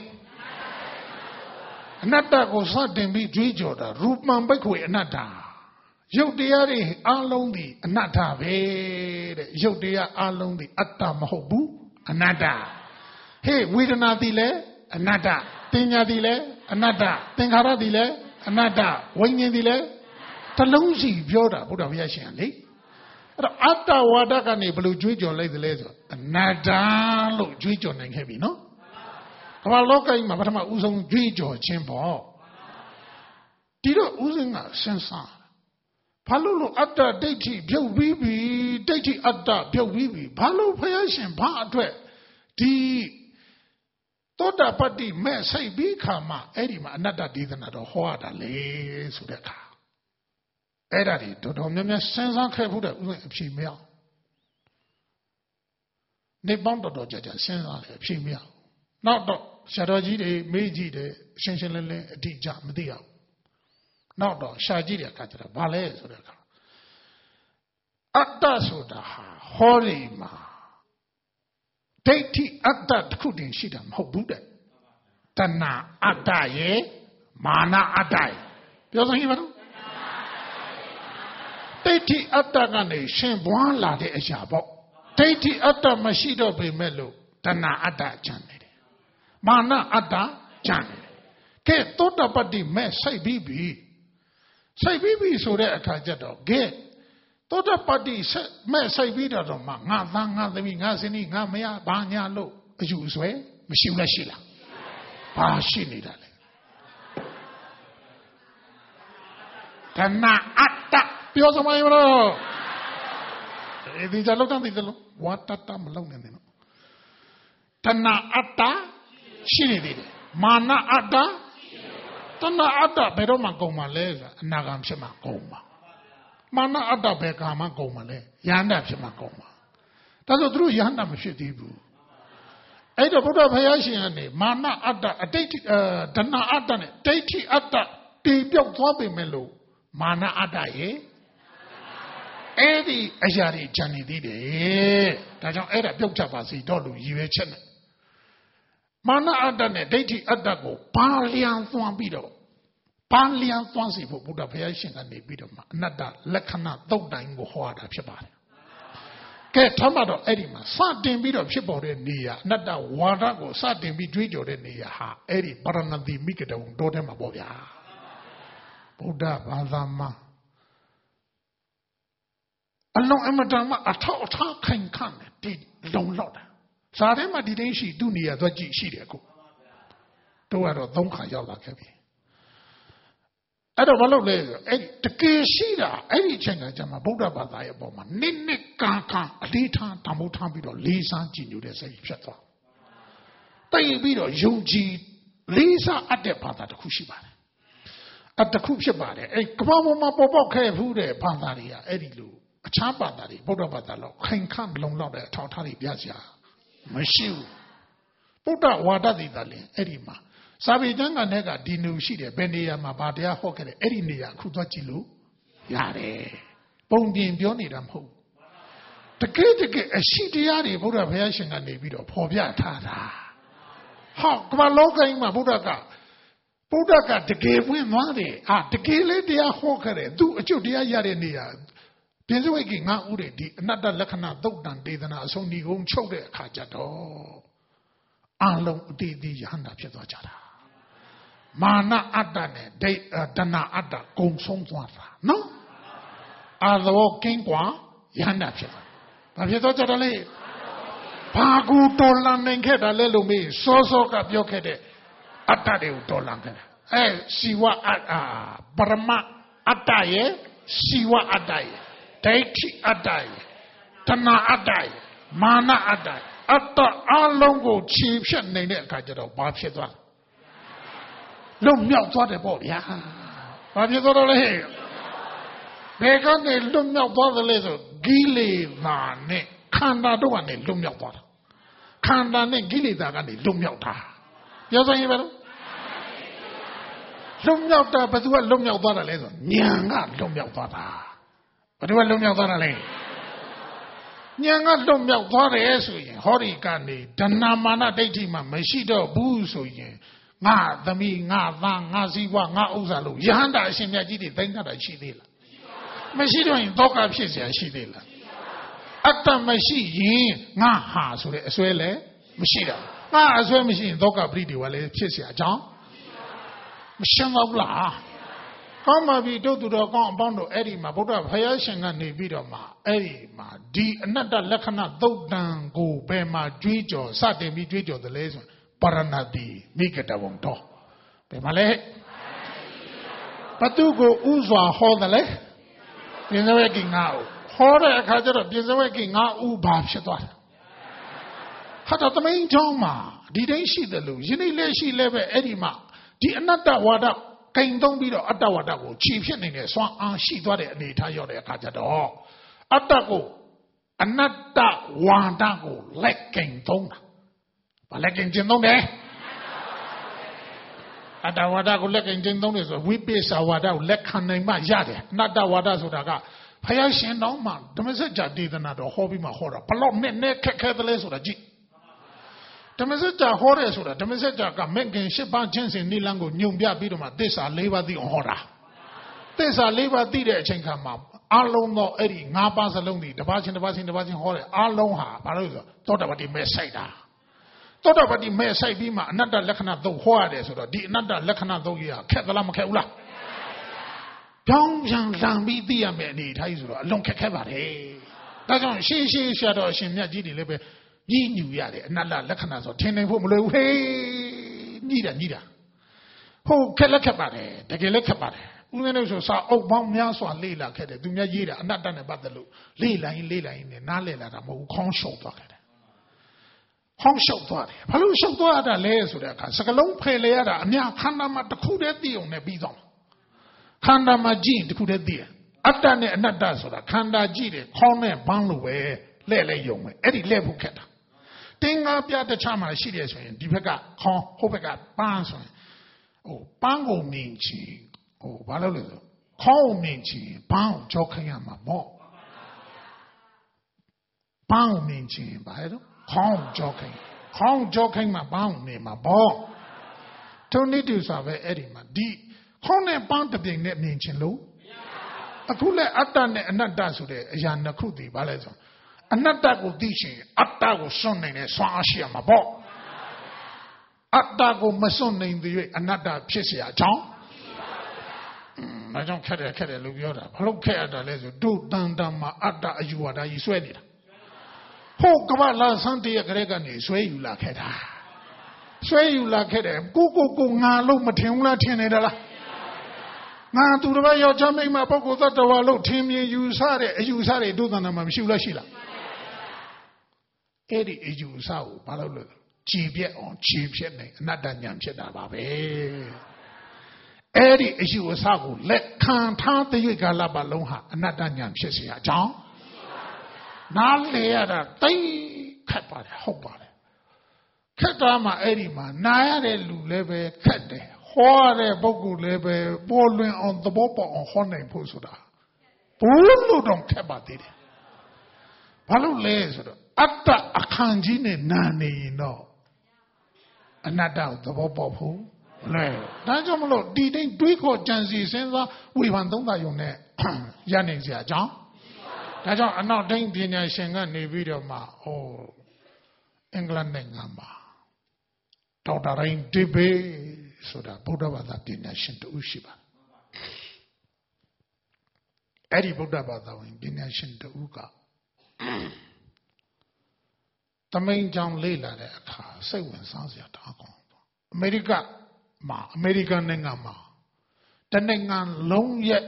အနတ္တကိုစတင်ပြီးကြွေးကြော်တာရူပံဘိက္ခွေအနတ္တရုပ်တရားတွေအလုံးဒီအနတ္တပဲတဲ့ရုပ်တရားအလုံးဒီအတ္တမဟုတ်ဘူးအနတ္တဟေးဝေဒနာတိလဲအနတ္တတင်ညာတိလဲအနတ္တသင်္ခါရတိလဲအနတ္တဝိညာဉ်တိလဲတစ်လုံးစီပြောတာဘုရားဘုရားရှင်ကလေအဲ့တော့အတ္တဝါဒကနေဘယ်လိုကြွေးကြော်လိုက်သလဲဆိုအနတ္တလို့ကြွေးကြော်နိုင်ခဲ့ပြီနော်ကမ္ဘာလောကကြီးမှာပထမဦးဆုံးကြွေးကြော်ခြင်းပေါ့ဒီတော့ဦးစင်းကစဉ်းစားဘာလို့လို့အတ္တဒိဋ္ဌိပြုတ်ပြီးပြီဒိဋ္ဌိအတ္တပြုတ်ပြီးပြီဘာလို့ဘုရားရှင်ဘာအတွက်ဒီသောတာပတ္တိမဲ့စိတ်ပြီးခါမှအဲ့ဒီမှာအနတ္တဒေသနာတော့ဟောရတာလေဆိုတဲ့အခါအဲ့ဒါတွေတော်တော်များများစဉ်းစားခဲ့ဖို့တဲ့ဥစဉ်အဖြေမရနေပေါင်းတော်တော်ကြာကြာစဉ်းစားတယ်အဖြေမရနောက်တော့ဆရာတော်ကြီးတွေမေးကြည့်တယ်ရှင်းရှင်းလင်းလင်းအတိအကျမသိအောင်နောက်တော့ရှာကြည့်တဲ့အခါကျတော့ဘာလဲဆိုတဲ့အခါအတ္တဆိုတာဟာဟောဒီမှာဒိဋ္ဌိအတ္တတစ်ခုတည်းရှိတာမဟုတ်ဘူးတဲ့တဏှာအတ္တရဲ့မာနအတ္တရဲ့ပြောစမ်းကြည့်ပါဦးဒိဋ္ဌိအတ္တကနေရှင်ပွားလာတဲ့အရာပေါ့ဒိဋ္ဌိအတ္တမရှိတော့ပေမဲ့လို့တဏှာအတ္တချမ်းနေတယ်မာနအတ္တချမ်းနေတယ်ကဲသောတာပတ္တိမဲ့စိုက်ပြီးပြီစိုက်ပြီးပြီဆိုတဲ့အခါကျတော့ကဲသောတာပတ္တိမဲ့စိုက်ပြီးတော့မှငါသားငါသမီးငါဇနီးငါမယားဘာညာလို့အယူဆွဲမရှိဘူးလားရှိလားဘာရှိနေတာလဲတဏှာအတ္တပြောစမ်းမလို့ဒီကြလောက်တန်းဒီကြလောက်ဝါတတမလုံးနေတယ်နော် Tana atta, Shiri, Mana atta, Tana atta, Bedoma Gomale, Nagam Shema Goma. Mana atta Bekama Gomale, Yanda Shema Goma. That's a true Yanda Mishitibu. Ada Buddha Payashini, Mana atta, a date, Tana atta, Dati atta, Tibio Twabi Melo, Mana atta, eh? Eddie Ajari Johnny did it. That's how Ada built up as he told you. Mana Adane, Dati Adago, Palian Thwambido, Palian Thwansi for Buddha Payashin and the Bidoma, Nada, Lekana, Dodain Gohada Pibari. Get Tomato Edima, Satin bit of Chipore Nia, Nada Wadago, Satin bit Drijo de Nia, Eddie Barana the Mikado, Dodema Boya. Buddha Bazama. Along Emadama, a talk talk can come, did long lot. Sarema didn't she do near the G. Shideko? Do I don't Yala Kabi? I don't know later. The Kishida, any change Jama Buddha Badaya Boma, Nini Kaka, Alita, Tamutambido, Lisa, Ginu, they say, Shata. They be the Yuji, Lisa at the Pata Kushibari. At the Kushibari, a Kwama Bobo Kavude, Pandaria, Edilu. A chamber that he Buddha Badalo, can come long longer, Tautari Biazia, Mashu Buddha Wadadi Dali, Edima, Sabidanga Nega, Dinu Shide, Bendia Mabadia Hoke, Edinia, Kudachilu, Yare, Bondi Bioni Ramho. The great a Shidiari Buddha Vyashin and the video, Povia Tata. How Kvaloka in my Buddha. Buddha got the gay win money, ah, the gay lady Hawker, do a Judia Yarenia. Pinzawiki nga ure di nada lakana dodan de dana so ni gong chok de akha ja do along di di yahanda phit twa ja da mana atta ne dai dana atta gong song twa ta no a thaw kin kwa yahanda phit ba phit twa ja da le ba ku to lan nain khet da le lo me so so ka pyo khet de atta de ko to lan khet eh siwa a parama atta ye siwa atta ye Daiti Adai, Tana Adai, Mana Adai, Atta Alongo Chief Shanne Kajado, Babshedwa. Lum Yao thought about ya. Babshedwa. They got the Lum Yao thought the laser, Gili Vane, Kanda do one, Lum Yao thought. Kanda ne Gili Dagani, Lum Yao ta. Yes, I know. Lum Yao ta, but what Lum Yao thought a laser, Nyanga Lum Yao thought. But what Lum Yao thought a lay? Nyanga Lum Yao thought a swing, Horikani, Danamana Datima, Meshido, Buso, Nga, the me, Nga, Van, Naziwa, Nga Uzalu, Yanda, Shimyaji, think that she did. Meshido in Doka Pisia, she did. Atta Meshi, Nga Ha, so as well, Meshida. Nga as well, Machine, Doka Bridi, while Pisia, John. Shamabla. Come be do to the compound of Eddie, my Buddha, Hayashan and Nevidoma, Eddie, my D, another Lakana, Dodan, go, Bema, Drijo, Saturday, Drijo, the laser, Paranadi, Miketa won't talk. Bemale. But to go Uzwa, hold the leg. Is working now. Hold a Kajara, is working now, Ubab Shatwa. Hata the main Joma, didn't she the lose? You need she level Eddie Ma, the another water. Kain don't be the Atawadago, chief in a swan, and she got it, the Tayo de Kajado. Atago, another Wandago, Lecking Tona. But Lecking Jindone Atawadago, Lecking Jindone is a whippy Sawada, Lekanema Yade, not the Wadazudaga. Payashin no man, the message did another hobby mahora, Palom ne Kevales or a G. The message of Horace or the message of making Shepan Jensen Nilango, Numbia Bidoma, this are labor the Hora. This are labor the Chenkama, Alone no Eddie, Nabas alone, the Basin, the Basin, the Basin Hora, Alone ha, Paruza, thought about the Messiah. Thought about the Messiah Bima, another Lekana do Hoades or the another Lekana do ya, Katalam Kaula. Don't young Zambi Diamani, Taizura, Long Kakavare. That's on she, she, shadow, she, Najidi Lebe. Yi knew yade, Nala Lakanas or Tene Humulo, hey, Nida, Nida. Who Kelakabare, the Gelakabare. Uneso saw oh, Bamyaso and Lila Kede, Dumia Yida, and not done about the loop. Lila in Lila in the Nalela, Mo Console Docket. ခေါင်းလျှောက်သွားတယ်ဘာလို့လျှောက်သွားရတာလဲဆိုတဲ့အခါစကလုံးဖယ်လေရတာအများခန္ဓာမှာတစ်ခုတည်းသိအောင်နဲ့ပြီးသွားမှာခန္ဓာမှာကြည့်တစ်ခုတည်းသိရအတ္တနဲ့အနတ္တဆိုတာခန္ဓာကြည့်တယ်ခေါင်းနဲ့ဘန်းလို့ပဲလဲ့လဲယုံပဲအဲ့ဒီလဲ့ဖို့ခက်တာတင်္ဂါပြတခြားမှာရှိတယ်ဆိုရင်ဒီဘက်ကခေါင်းဟိုဘက်ကပန်းဆိုရင်ဟိုပန်းကိုမြင်ချင်ဟိုဘာလို့လဲဆိုခေါင်းကိုမြင်ချင်ဘန်းကိုကြောခိုင်းရမှာပေါ့ပန်းကိုမြင်ချင်ဘာလဲတော့ခေါင်းကြောခိုင်းခေါင်းကြောခိုင်းမှာဘန်းကိုနေမှာပေါ့ထုံးနေတူဆိုပဲအဲ့ဒီမှာဒီခေါင်းနဲ့ပန်းတစ်ပြိုင်နဲ့မြင်ချင်လို့အခုလဲအတ္တနဲ့အနတ္တဆိုတဲ့အရာနှစ်ခုတည်ဘာလဲဆိုအနတ္တကိုသိရှင်အတ္တကိုစွန့်နိုင်တဲ့ဆွမ်းအားရှိရမှာပေါ့အတ္တကိုမစွန့်နိုင်သေး၍အနတ္တဖြစ်เสียအကြောင်းဒါကြောင့်ခက်တယ်ခက်တယ်လို့ပြောတာဘာလို့ခက်ရတာလဲဆိုတို့တန်တန်မှာအတ္တအယူဝါဒကြီးဆွဲနေတာဟုတ်ကမ္ဘာလာဆန်းတရကလေးကနေဆွဲယူလာခဲ့တာဆွဲယူလာခဲ့တယ်ကိုကိုကိုငါလို့မထင်ဘူးလားထင်နေတယ်လားငါသူတစ်ပါးယောက်ျားမိန်းမပုဂ္ဂိုလ်သတ္တဝါလို့ထင်မြင်ယူဆတဲ့အယူဆတွေတို့တန်တန်မှာမရှိဘူးလားရှိလားအဲ့ဒီအယူဆကိုဘာလို့လဲကြည်ပြက်အောင်ကြည်ဖြစ်နေအနတ္တဉာဏ်ဖြစ်တာပါပဲအဲ့ဒီအယူအဆကိုလက်ခံထားတဲ့ကာလပတ်လုံးဟာအနတ္တဉာဏ်ဖြစ်เสียအကြောင်းနားလေရတာတိတ်ခက်ပါတယ်ဟုတ်ပါတယ်ခက်တာမှအဲ့ဒီမှာနာရတဲ့လူလည်းပဲခက်တယ်ဟောရတဲ့ပုဂ္ဂိုလ်လည်းပဲပေါ်လွင်အောင်သဘောပေါက်အောင်ဟောနိုင်ဖို့ဆိုတာဘုလို့တော့ခက်ပါသေးတယ်ဘာလို့လဲဆိုတော့အတ္တအခန့်ကြီးနဲ့နာနေရင်တော့အနတ္တကိုသဘောပေါက်ဖို့လဲဒါကြောင့်မလို့ဒီတိုင်းတွေးခေါ်ကြံစီစဉ်းစားဝေဖန်သုံးသပ်ရုံနဲ့ရနိုင်စရာအကြောင်းဒါကြောင့်အနောက်တိုင်းပညာရှင်ကနေပြီးတော့မှဟိုအင်္ဂလန်နိုင်ငံမှာဒေါက်တာရိုင်းဒီဘေးဆိုတာဗုဒ္ဓဘာသာပညာရှင်တူရှိပါအဲ့ဒီဗုဒ္ဓဘာသာဝင်ပညာရှင်တူကတမိန်ကြောင့်လေ့လာတဲ့အခါစိတ်ဝင်စားစရာတအားကောင်းအမေရိကမှာအမေရိကန်နိုင်ငံမှာတနိုင်ငံလုံးရဲ့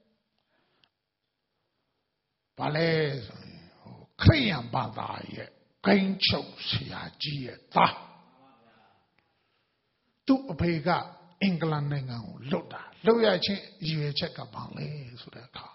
ဘာလဲဆိုရင်ဟိုခရိယန်ဘာသာရဲ့ဂိမ်းချုပ်ဆရာကြီးရဲ့သားသူ့အဖေကအင်္ဂလန်နိုင်ငံကိုလွတ်တာလွတ်ရချင်းရည်ရွယ်ချက်ကဘာလဲဆိုတဲ့အခါ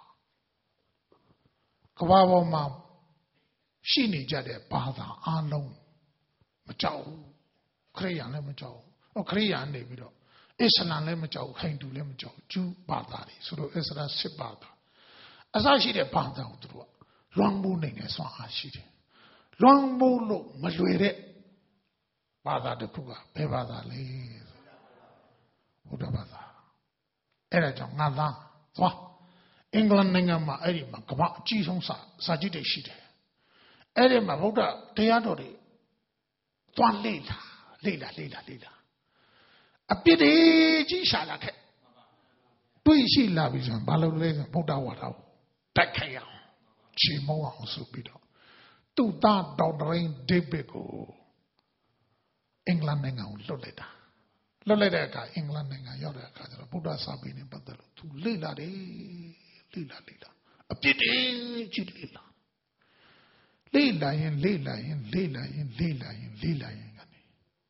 ကမ္ဘာပေါ်မှာရှိနေကြတဲ့ဘာသာအလုံးမကြောက်ဘူးခရိယန်လည်းမကြောက်ဘူးခရိယန်နေပြီးတော့အစ္စလမ်လည်းမကြောက်ဘူးဟိန္ဒူလည်းမကြောက်ဘူးဂျူးဘာသာတွေဆိုတော့အစ္စလာမ်စစ်ဘာသာအစရှိတဲ့ဘာသာကိုသူတို့ကလွှမ်းမိုးနိုင်တဲ့ဆွမ်းအားရှိတယ်လွှမ်းမိုးလို့မလွယ်တဲ့ဘာသာတစ်ခုကဘယ်ဘာသာလဲဘုရားဘာသာအဲ့ဒါကြောင့်ငါသားသွားအင်္ဂလန်နိုင်ငံမှာအဲ့ဒီမှာကမ္ဘာအကြီးဆုံးစာစာကြည့်တွေရှိတယ်အဲ့ဒီမှာဗုဒ္ဓတရားတော်တွေသွားလေ့လာလေ့လာလေ့လာလေ့လာအပြစ်တွေကြီးရှာလာခဲ့တွေ့ရှိလာပြီဆိုရင်ဘာလို့လဲဆိုဗုဒ္ဓဝါဒကိုတိုက်ခိုက်အောင်ချေမှုန်းအောင်ဆိုပြီးတော့သူ့သားဒေါက်တာရိုင်းဒေးဗစ်ကိုအင်္ဂလန်နိုင်ငံကိုလွတ်လိုက်တာလွတ်လိုက်တဲ့အခါအင်္ဂလန်နိုင်ငံရောက်တဲ့အခါကျတော့ဗုဒ္ဓစာပေနဲ့ပတ်သက်လို့သူလေ့လာတယ်လေ့လာလေ့လာအပြစ်တွေကြီးလေ့လာလေ့လာရင်လေ့လာရင်လေ့လာရင်လေ့လာရင်လေ့လာရင်ကနေ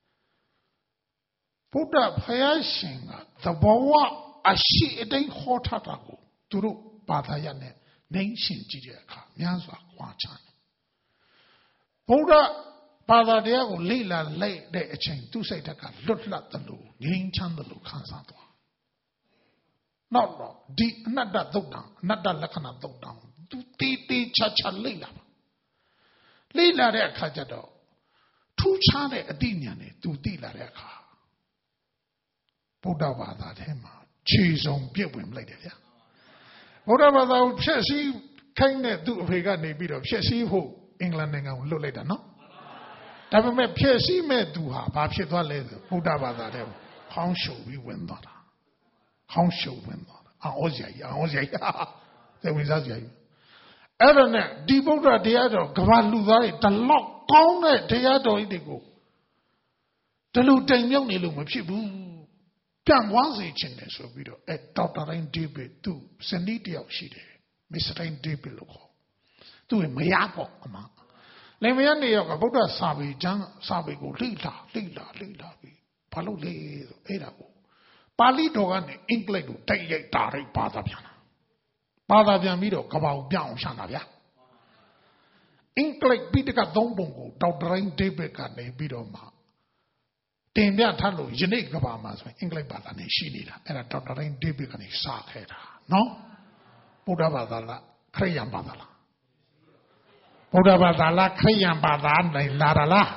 ဗုဒ္ဓဖယားရှင်ကသဘောဝအရှိအတိုင်းဟောထားတာကိုသူတို့ဘာသာရနဲ့နိုင်ရှင်ကြည့်တဲ့အခါများစွာကွာခြားတယ်ဗုဒ္ဓဘာသာတရားကိုလေ့လာလိုက်တဲ့အချိန်သူ့စိတ်ဓာတ်ကလွတ်လပ်တယ်လို့ငြိမ်းချမ်းတယ်လို့ခံစားသွားနောက်တော့ဒီအနတ္တသုတ်တံအနတ္တလက္ခဏာသုတ်တံသူတီးတီးချာချာလေ့လာပါလေ့လာတဲ့အခါကျတော့ထူးခြားတဲ့အသိဉာဏ်နဲ့သူသိလာတဲ့အခါဗုဒ္ဓဘာသာထဲမှာခြေစုံပြည့်ဝင်လိုက်တယ်ဗျာဗုဒ္ဓဘာသာကိုဖျက်ဆီးခိုင်းတဲ့သူ့အဖေကနေပြီးတော့ဖျက်ဆီးဖို့အင်္ဂလန်နိုင်ငံကိုလွတ်လိုက်တာနော်ဒါပေမဲ့ဖျက်ဆီးမဲ့သူဟာဘာဖြစ်သွားလဲဆိုဗုဒ္ဓဘာသာထဲကိုခေါင်းရှုပ်ပြီးဝင်သွားတာခေါင်းရှုပ်ဝင်သွားတာအော်စရာကြီးအော်စရာကြီးသေဝင်စားစရာကြီးအဲ့ဒါနဲ့ဒီဗုဒ္ဓတရားတော်ကမ္ဘာလူသားတွေတလောက်ကောင်းတဲ့တရားတော်ကြီးတွေကိုဒီလိုတိမ်မြုပ်နေလို့မဖြစ်ဘူးပြန်ဝန်းစေချင်တယ်ဆိုပြီးတော့အဲဒေါက်တာရိုင်းဒေးဗစ်သူဇနီးတယောက်ရှိတယ်မစ္စတိုင်းဒေးဗစ်လို့ခေါ်သူ့ရဲ့မယားပေါ့အမလေမယနေရောကဗုဒ္ဓစာပေကျမ်းစာပေကိုလိလာလိလာလိလာပြီးဘာလို့လဲဆိုအဲ့ဒါကိုပါဠိတော်ကနေအင်္ဂလိပ်ကိုတိုက်ရိုက်တာရိုက်ဘာသာပြန်တာဘာသာပြန်ပြီးတော့ကဘာကိုပြောင်းအောင်ရှာတာဗျာအင်္ဂလိပ်ပိဋကသုံးပုံကိုဒေါက်တာရင်းဒေးဗစ်ကနေပြီးတော့မှတင်ပြထားလို့ယနေ့ကဘာမှာဆိုရင်အင်္ဂလိပ်ဘာသာနဲ့ရှိနေတာအဲ့ဒါဒေါက်တာရင်းဒေးဗစ်ကနေစခဲ့တာနော်ဗုဒ္ဓဘာသာလားခရစ်ယာန်ဘာသာလားဗုဒ္ဓဘာသာလားခရစ်ယာန်ဘာသာနဲ့လာတာလား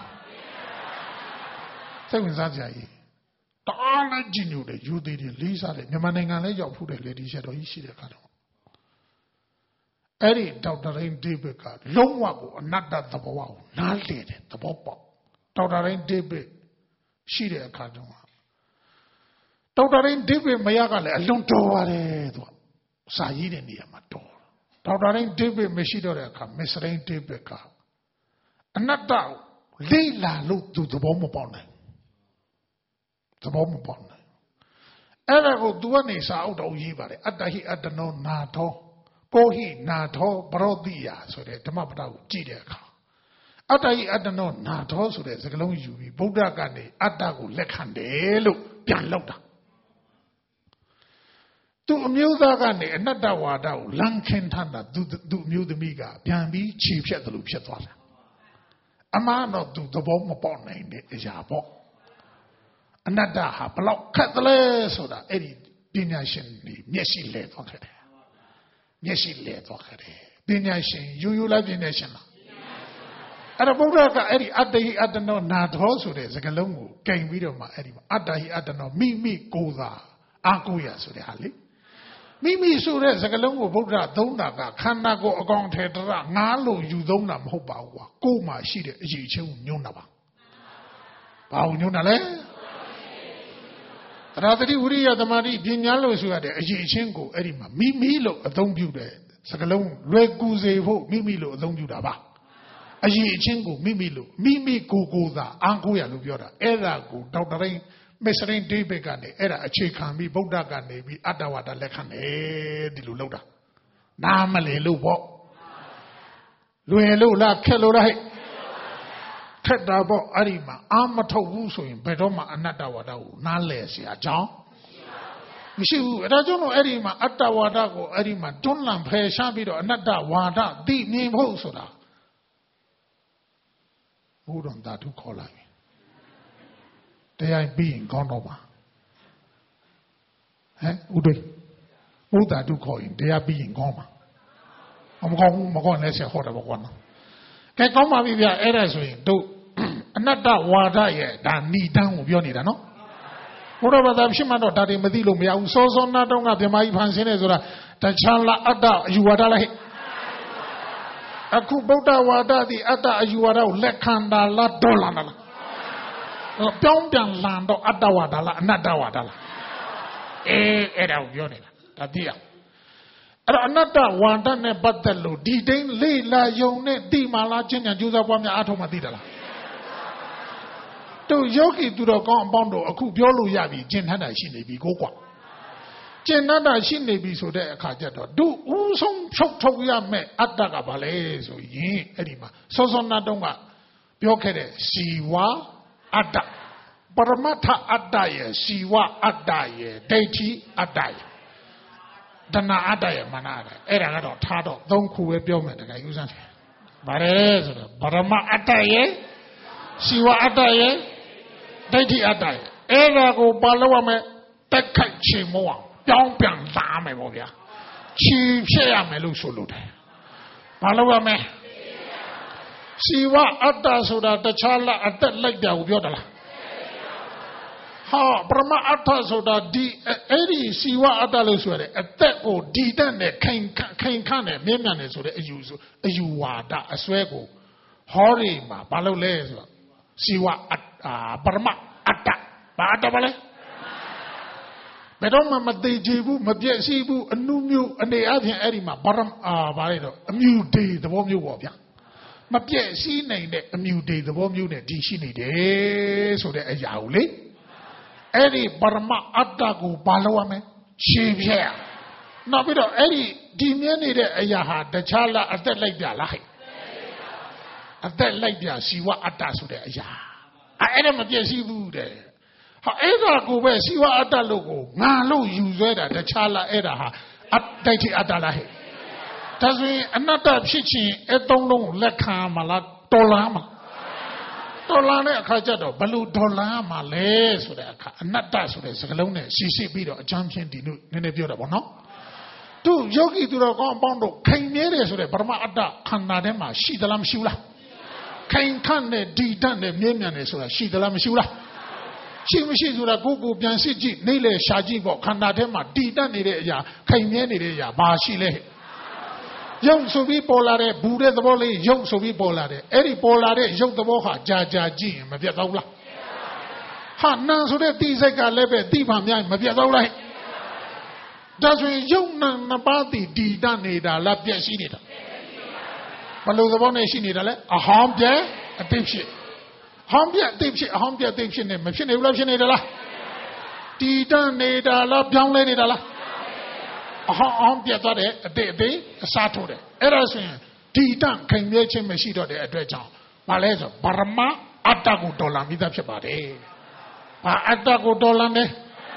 စိတ်ဝင်စားကြရေးတအားလည်းကြည်ညိုတယ်ယူသေးတယ်လေးစားတယ်မြန်မာနိုင်ငံလည်းရောက်ဖူးတယ်လေဒီချက်တော်ကြီးရှိတဲ့အခါတော့အဲ့ဒီဒေါက်တာရင်းဒေးဗစ်ကလုံးဝကိုအနတ္တသဘောကိုနားလည်တယ်သဘောပေါက်ဒေါက်တာရင်းဒေးဗစ်ရှိတဲ့အခါတုန်းကဒေါက်တာရင်းဒေးဗစ်မရကလည်းအလွန်တော်ပါတယ်သူကစာရေးတဲ့နေရာမှာတော်ဒေါက်တာရင်းဒေးဗစ်မရှိတော့တဲ့အခါမစ္စရင်းဒေးဗစ်ကအနတ္တလိလာလို့သူသဘောမပေါက်နိုင်သဘောမပေါက်နိုင်အဲ့ဒါကိုသူကနေစာအုပ်တော်ရေးပါတယ်အတ္တဟိအတ္တနောနာထောကိုဟိနာထောပရောတိယဆိုတဲ့ဓမ္မပဒကိုကြည့်တဲ့အခါအတ္တဟိအတ္တနောနာထောဆိုတဲ့စကားလုံးယူပြီးဗုဒ္ဓကနေအတ္တကိုလက်ခံတယ်လို့ပြန်လောက်တာသူအမျိုးသားကနေအနတ္တဝါဒကိုလမ်းခင်းထားတာသူသူအမျိုးသမီးကပြန်ပြီးခြေဖြတ်တယ်လို့ဖြစ်သွားတာအမှန်တော့သူသဘောမပေါက်နိုင်တဲ့အရာပေါ့အနတ္တဟာဘလောက်ခက်သလဲဆိုတာအဲ့ဒီပညာရှင်တွေမျက်စိလဲသွားခဲ့တယ်မျက်စိလဲသွားခဲ့တယ်ပညာရှင်ယူယူလားပညာရှင်လားအဲ့တော့ဗုဒ္ဓကအဲ့ဒီအတ္တဟိအတ္တနောနာထောဆိုတဲ့စကားလုံးကိုကင်ပြီးတော့မှအဲ့ဒီအတ္တဟိအတ္တနောမိမိကိုယ်သာအာကိုရဆိုတဲ့ဟာလေမိမိဆိုတဲ့စကားလုံးကိုဗုဒ္ဓသုံးတာကခန္ဓာကိုယ်အကောင်ထဲတရငါလို့ယူသုံးတာမဟုတ်ပါဘူးကွာကိုယ်မှာရှိတဲ့အရေးချင်းကိုညွှန်းတာပါဘာကိုညွှန်းတာလဲသရတတိဝိရိယသမာဓိပညာလို့ဆိုရတဲ့အရေးချင်းကိုအဲ့ဒီမှာမိမိလို့အသုံးပြုတဲ့စကားလုံးလွယ်ကူစေဖို့မိမိလို့အသုံးပြုတာပါအရေးချင်းကိုမိမိလို့မိမိကိုယ်ကိုယ်သာအာကိုရလို့ပြောတာအဲ့ဒါကိုဒေါက်တာရင်းမစ္စရင်းဒေးဗစ်ကနေအဲ့ဒါအခြေခံပြီးဗုဒ္ဓကနေပြီးအတ္တဝါဒလက်ခံတယ်ဒီလိုလုပ်တာနားမလည်လို့ပေါ့လွယ်လို့လားခက်လို့လားဟဲ့ခက်တာပေါ့အဲ့ဒီမှာအာမထုတ်ဘူးဆိုရင်ဘယ်တော့မှအနတ္တဝါဒကိုနားလည်เสียအကြောင်းမရှိဘူးအဲ့ဒါကြောင့်လို့အဲ့ဒီမှာအတ္တဝါဒကိုအဲ့ဒီမှာတွန်းလှန်ဖယ်ရှားပြီးတော့အနတ္တဝါဒသိမြင်ဖို့ဆိုတာဘုရားတာထုခေါ်လိုက်တရားပြီးရင်ကောင်းတော့ပါဟမ်ဥဒိဘုရားတုခေါ်ရင်တရားပြီးရင်ကောင်းပါမကောင်းဘူးမကောင်းလည်းဆက်ဟောတယ်ပေါ့ကွာနော်ကဲကောင်းပါပြီဗျအဲ့ဒါဆိုရင်တို့အနတ္တဝါဒရဲ့ဒါဏိတန်းကိုပြောနေတာနော်ဘုရားဘာသာဖြစ်မှတော့ဒါတွေမသိလို့မရဘူးစောစောနာတော့ကဗြဟ္မာကြီးဖန်ဆင်းနေဆိုတာတခြားလားအတ္တအယူဝါဒလားဟဲ့အခုဗုဒ္ဓဝါဒသည်အတ္တအယူဝါဒကိုလက်ခံတာလားဒေါ်လာလားပြောင်းပြန်လန်တော့အတ္တဝါဒလားအနတ္တဝါဒလားအေးအဲ့ဒါကိုပြောနေတာဒါသိရအဲ့တော့အနတ္တဝါဒနဲ့ပတ်သက်လို့ဒီတိုင်းလေ့လာယုံနဲ့သိမှလားချင်းညာကျိုးစားပွားများအားထုတ်မှသိတယ်လားတို့ယောဂီသူတော်ကောင်းအပေါင်းတို့အခုပြောလို့ရပြီကျင့်ထတာရှိနေပြီကိုကွာကျင့်ထတာရှိနေပြီဆိုတဲ့အခါကျတော့တို့ဦးဆုံးဖြုတ်ထုတ်ရမယ်အတ္တကဘာလဲဆိုရင်အဲ့ဒီမှာစောစောနာတုံးကပြောခဲ့တဲ့စီဝါအတ္တပရမတ္ထအတ္တရဲ့စီဝအတ္တရဲ့ဒိဋ္ဌိအတ္တရဲ့တဏှာအတ္တရဲ့မာနအတ္တအဲ့ဒါကတော့ထားတော့သုံးခုပဲပြောမယ်တကယ်ယူစမ်းတယ်ဗါရဲဆိုတော့ပရမအတ္တရဲ့စီဝအတ္တရဲ့ဒိဋ္ဌိအတ္တရဲ့အဲ့ဒါကိုပါလို့ရမယ်တက်ခိုက်ချေမောအောင်ပြောင်းပြန်လာမယ်ပေါ့ဗျာခြေဖြစ်ရမယ်လို့ဆိုလို့တယ်ဘာလို့ရမယ်စီဝအတ္တဆိုတာတခြားလားအသက်လိုက်တာကိုပြောတာလားဟာပရမအတ္တဆိုတာဒီအဲ့ဒီစီဝအတ္တလို့ဆိုရတယ်အသက်ကိုဒီတက်နဲ့ခိုင်ခိုင်ခန့်နဲ့မြင့်မြတ်နေဆိုတဲ့အယူဆိုအယူဝါဒအစွဲကိုဟောရီမှာဘာလို့လဲဆိုတော့စီဝအပရမအတ္တဘာအတ္တပါလဲဘယ်တော့မှမသေးချေဘူးမပြည့်စည်ဘူးအနုမျိုးအနေအချင်းအဲ့ဒီမှာဘာအာဘာလဲတော့အမြူဒေသဘောမျိုးပေါ့ဗျာမပြည့်စည်နိုင်တဲ့အမြူဒေသဘောမျိုးနဲ့ဒီရှိနေတယ်ဆိုတဲ့အရာကိုလေအဲ့ဒီပရမအတ္တကိုဘာလို့ရမလဲရှင်းပြရနောက်ပြီးတော့အဲ့ဒီဒီမြင်နေတဲ့အရာဟာတခြားလားအသက်လိုက်ပြလားဟဲ့အသက်လိုက်ပြစီဝအတ္တဆိုတဲ့အရာအဲ့ဒါမပြည့်စည်ဘူးတဲ့ဟာအဲ့ဒါကိုပဲစီဝအတ္တလို့ကိုငါလို့ယူဆွဲတာတခြားလားအဲ့ဒါဟာအတ္တိတ်အတ္တလားဟဲ့ဒါဆိုရင်အနတ္တဖြစ်ခြင်းအသုံးလုံးလက်ခံမလားတော်လားမလားတော်လာတဲ့အခါကျတော့ဘလို့ဒေါ်လာမှလဲဆိုတဲ့အခါအနတ္တဆိုတဲ့စကားလုံးနဲ့ရှင်းရှင်းပြီးတော့အကြမ်းဖြင့်ဒီလိုနည်းနည်းပြောတာပေါ့နော်သူယောဂီသူတော်ကောင်းအပေါင်းတို့ခိုင်မြဲတယ်ဆိုတဲ့ပရမအတ္တခန္ဓာထဲမှာရှိသလားမရှိဘူးလားခိုင်ခန့်တဲ့ဒီတတ်တဲ့မြဲမြံတယ်ဆိုတာရှိသလားမရှိဘူးလားရှိမရှိဆိုတာကိုကိုပြန်စစ်ကြည့်နေလေရှာကြည့်ပေါ့ခန္ဓာထဲမှာဒီတတ်နေတဲ့အရာခိုင်မြဲနေတဲ့အရာဘာရှိလဲရုပ်ဆိုပြီးပေါ်လာတဲ့ဘူးတဲ့သဘောလေးရုပ်ဆိုပြီးပေါ်လာတဲ့အဲ့ဒီပေါ်လာတဲ့ရုပ်သဘောဟာကြာကြာကြည့်ရင်မပြတ်တော့ဘူးလားဟာနာဆိုတဲ့တိစိတ်ကလည်းပဲတိပါများမပြတ်တော့လားဒါဆိုရင်ရုပ်နာနှစ်ပါးတည်တည်တတ်နေတာလားပြည့်ရှိနေတာဘယ်လိုသဘောနဲ့ရှိနေတာလဲအဟောင်းပြဲအတိတ်ဖြစ်ဟောင်းပြဲအတိတ်ဖြစ်အဟောင်းပြဲအတိတ်ဖြစ်နေမဖြစ်နေဘူးလားဖြစ်နေတာလားတည်တတ်နေတာလားပြောင်းလဲနေတာလားအဟောင်းအောင်ပြတ်သွားတဲ့အတိတ်အသေးအစားထိုးတယ်အဲ့ဒါဆိုရင်ဒီတန့်ခိုင်မြဲခြင်းမရှိတော့တဲ့အတွက်ကြောင့်ဘာလဲဆိုဗရမအတ္တကိုတော်လာမိသားဖြစ်ပါတယ်ဘာအတ္တကိုတော်လာလဲ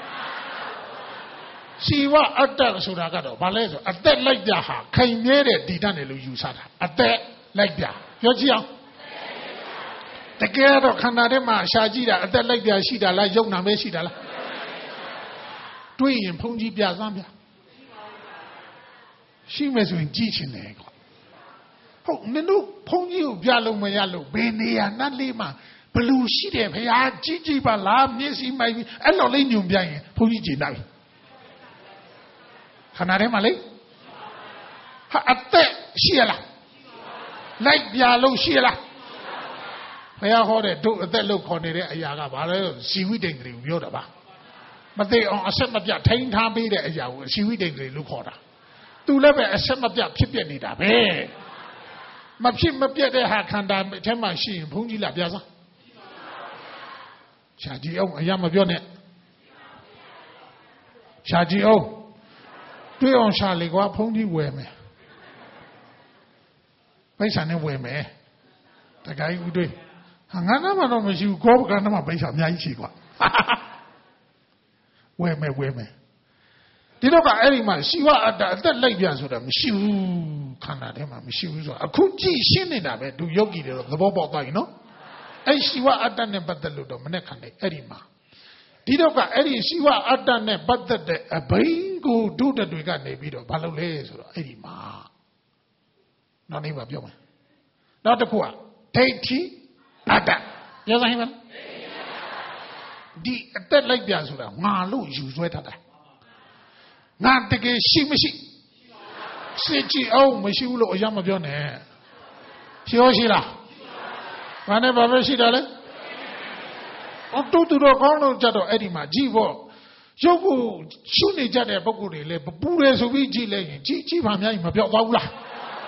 စီဝအတ္တဆိုတာကတော့ဘာလဲဆိုအသက်လိုက်ပြဟာခိုင်မြဲတဲ့ဒီတန့်တယ်လို့ယူဆတာအသက်လိုက်ပြပြောကြည့်အောင်တကယ်တော့ခန္ဓာထဲမှာရှာကြည့်တာအသက်လိုက်ပြရှိတာလားယုံနာမဲရှိတာလားတွေးရင်ဘုန်းကြီးပြစမ်းပြရှိမယ်ဆိုရင်ကြည့်ချင်တယ်ကွာဟုတ်နင်တို့ဘုန်းကြီးကိုပြလို့မရလို့ဘယ်နေရာနတ်လေးမှာဘလူရှိတယ်ဖရာကြည့်ကြည့်ပါလားမျက်စိမိုက်ပြီးအဲ့လိုလေးညွန်ပြရင်ဘုန်းကြီးကြည်နိုင်ခဏထဲမှာလေဟာအသက်ရှိရလားလိုက်ပြလို့ရှိရလားဖရာဟောတဲ့တို့အသက်လို့ခေါ်နေတဲ့အရာကဘာလဲဇီဝိတ္တိန်တွေကိုပြောတာပါမသိအောင်အဆက်မပြတ်ထိန်းထားပေးတဲ့အရာကိုဇီဝိတ္တိန်တွေလို့ခေါ်တာသူလည်းပဲအဆက်မပြတ်ဖြစ်ပြနေတာပဲမဖြစ်မပြတ်တဲ့ဟာခန္ဓာထဲမှာရှိရင်ဘုန်းကြီးလာပြစားရှားကြည့်အောင်အရာမပြောနဲ့ရှားကြည့်အောင်တွေ့အောင်ရှားလေကွာဘုန်းကြီးဝယ်မယ်ပိဿာနဲ့ဝယ်မယ်တခါကြီးဦးတွေ့ဟာငါနာမတော့မရှိဘူးကောပကနာမပိဿာအများကြီးရှိကွာဝယ်မယ်ဝယ်မယ်ဒီတော့ကအဲ့ဒီမှာရှိဝအတ္တအသက်လိုက်ပြဆိုတာမရှိဘူးခန္ဓာထဲမှာမရှိဘူးဆိုတော့အခုကြည့်ရှင်းနေတာပဲသူယောဂီတွေတော့သဘောပေါက်သွားပြီနော်အဲ့ရှိဝအတ္တနဲ့ပတ်သက်လို့တော့မနဲ့ခံတယ်အဲ့ဒီမှာဒီတော့ကအဲ့ဒီရှိဝအတ္တနဲ့ပတ်သက်တဲ့အဘိန်းကိုဒုတတွေကနေပြီးတော့ဘာလုပ်လဲဆိုတော့အဲ့ဒီမှာနောက်နေ့ပါပြောမယ်နောက်တစ်ခုကဒိဋ္ဌိအတ္တပြောစမ်းဟင်မဒီအသက်လိုက်ပြဆိုတာငါလို့ယူဆွဲထားတာငါတကယ်ရှိမရှိစစ်ကြည့်အောင်မရှိဘူးလို့အရာမပြောနဲ့ရှိရောရှိလားဘာနဲ့ဘာပဲရှိတာလဲအတူတူတော့ကောင်းလို့ကြတော့အဲ့ဒီမှာကြည့်ဖို့ရုပ်ကိုရှုနေကြတဲ့ပုဂ္ဂိုလ်တွေလည်းပူတယ်ဆိုပြီးကြည့်လိုက်ရင်ကြည့်ကြည့်ပါများကြီးမပြောက်သွားဘူးလား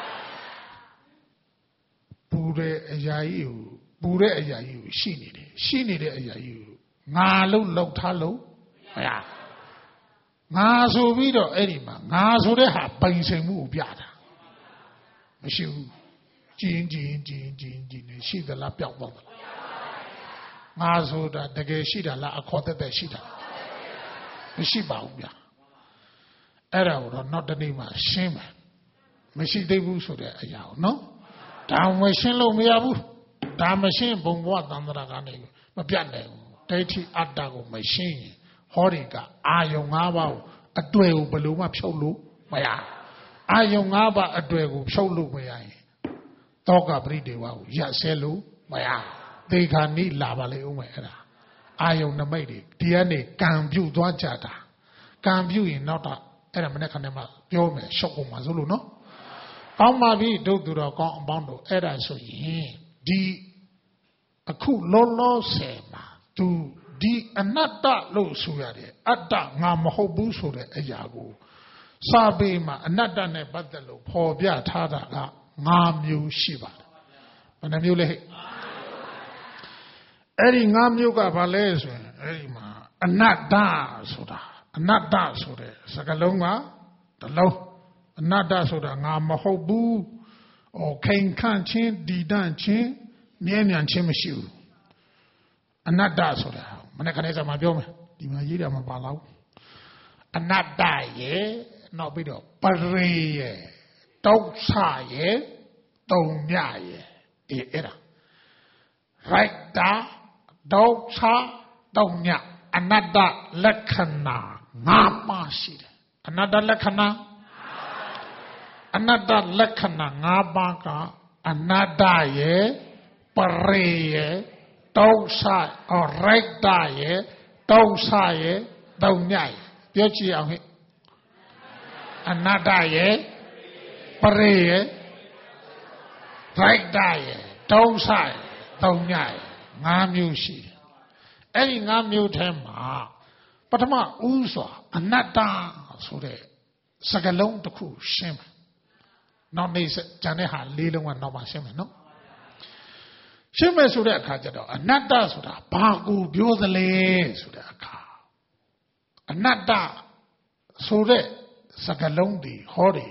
ပူတဲ့အရာကြီးကိုပူတဲ့အရာကြီးကိုရှိနေတယ်ရှိနေတဲ့အရာကြီးကိုငါလို့လောက်ထားလို့မရငါဆိုပြီးတော့အဲ့ဒီမှာငါဆိုတဲ့ဟာပိုင်ဆိုင်မှုကိုပြတာမရှိဘူးကြည်ကြည်ကြည်ကြည်ကြည်နေရှိသလားပျောက်သွားသလားငါဆိုတာတကယ်ရှိတာလားအခေါ်သက်သက်ရှိတာမရှိပါဘူးဗျာအဲ့ဒါကိုတော့နောက်တနေ့မှရှင်းမယ်မရှိသေးဘူးဆိုတဲ့အရာကိုနော်ဒါမရှင်းလို့မရဘူးဒါမရှင်းဘုံဘဝသံဃာကနေမပြတ်နိုင်ဘူးဒိဋ္ဌိအတ္တကိုမရှင်းရင်ဟောဒီကအာယုံ၅ပါးကိုအတွေ့ကိုဘယ်လိုမှဖြုတ်လို့မရအာယုံ၅ပါးအတွေ့ကိုဖြုတ်လို့မရရင်တောကပရိဒေဝကိုရက်ဆဲလို့မရသေခါနိလာပါလေဦးမယ်အဲ့ဒါအာယုံနမိတ်တွေဒီကနေကံပြုတ်သွားကြတာကံပြုတ်ရင်နောက်တော့အဲ့ဒါမနေ့ခဏမှပြောမယ်ရှော့ကုန်ပါစို့လို့နော်ကောင်းပါပြီဒုသူတော်ကောင်းအပေါင်းတို့အဲ့ဒါဆိုရင်ဒီအခုလောလောဆယ်မှာသူဒီအနတ္တလို့ဆိုရတယ်အတ္တငါမဟုတ်ဘူးဆိုတဲ့အရာကိုစာပေမှာအနတ္တနဲ့ပတ်သက်လို့ဖော်ပြထားတာကငါးမျိုးရှိပါတယ်ဘယ်နှမျိုးလဲဟဲ့အဲ့ဒီငါးမျိုးကဘာလဲဆိုရင်အဲ့ဒီမှာအနတ္တဆိုတာအနတ္တဆိုတဲ့စကားလုံးကတစ်လုံးအနတ္တဆိုတာငါမဟုတ်ဘူးဩ哦，看看清地蛋清，绵绵清没修。อันนัดดา说的，我那看那怎么表没？你们一点没把牢。อันนัดดาเย่นอกไปดอกปริเย่ตุสาเย่ตุญญาเย่เอ๋เอ๋ไรดาตุสาตุญญาอันนัดดาลักษณะงามาสิอันนัดดาลักษณะอันนัดดาลักษณะงาบากะอันนัดดาเย่ปริเย่ตุสาอ๋อไรดาเย่ตุสาเย่ตุญญาပြောကြည့်အောင်ဟဲ့အနတ္တရဲ့ပရိရဲ့ရိုက်တာရဲ့တုံးဆရဲ့သုံးညရဲ့ငါးမျိုးရှိတယ်အဲ့ဒီငါးမျိုးထဲမှာပထမဦးစွာအနတ္တဆိုတဲ့စကားလုံးတစ်ခုရှင်းမယ်နောက်နေ့ကျန်တဲ့ဟာလေးလုံးကနောက်မှရှင်းမယ်နော်ရှင်းမယ်ဆိုတဲ့အခါကျတော့အနတ္တဆိုတာဘာကိုပြောသလဲဆိုတဲ့အခါအနတ္တဆိုတဲ့စကားလုံးဒီဟောတယ်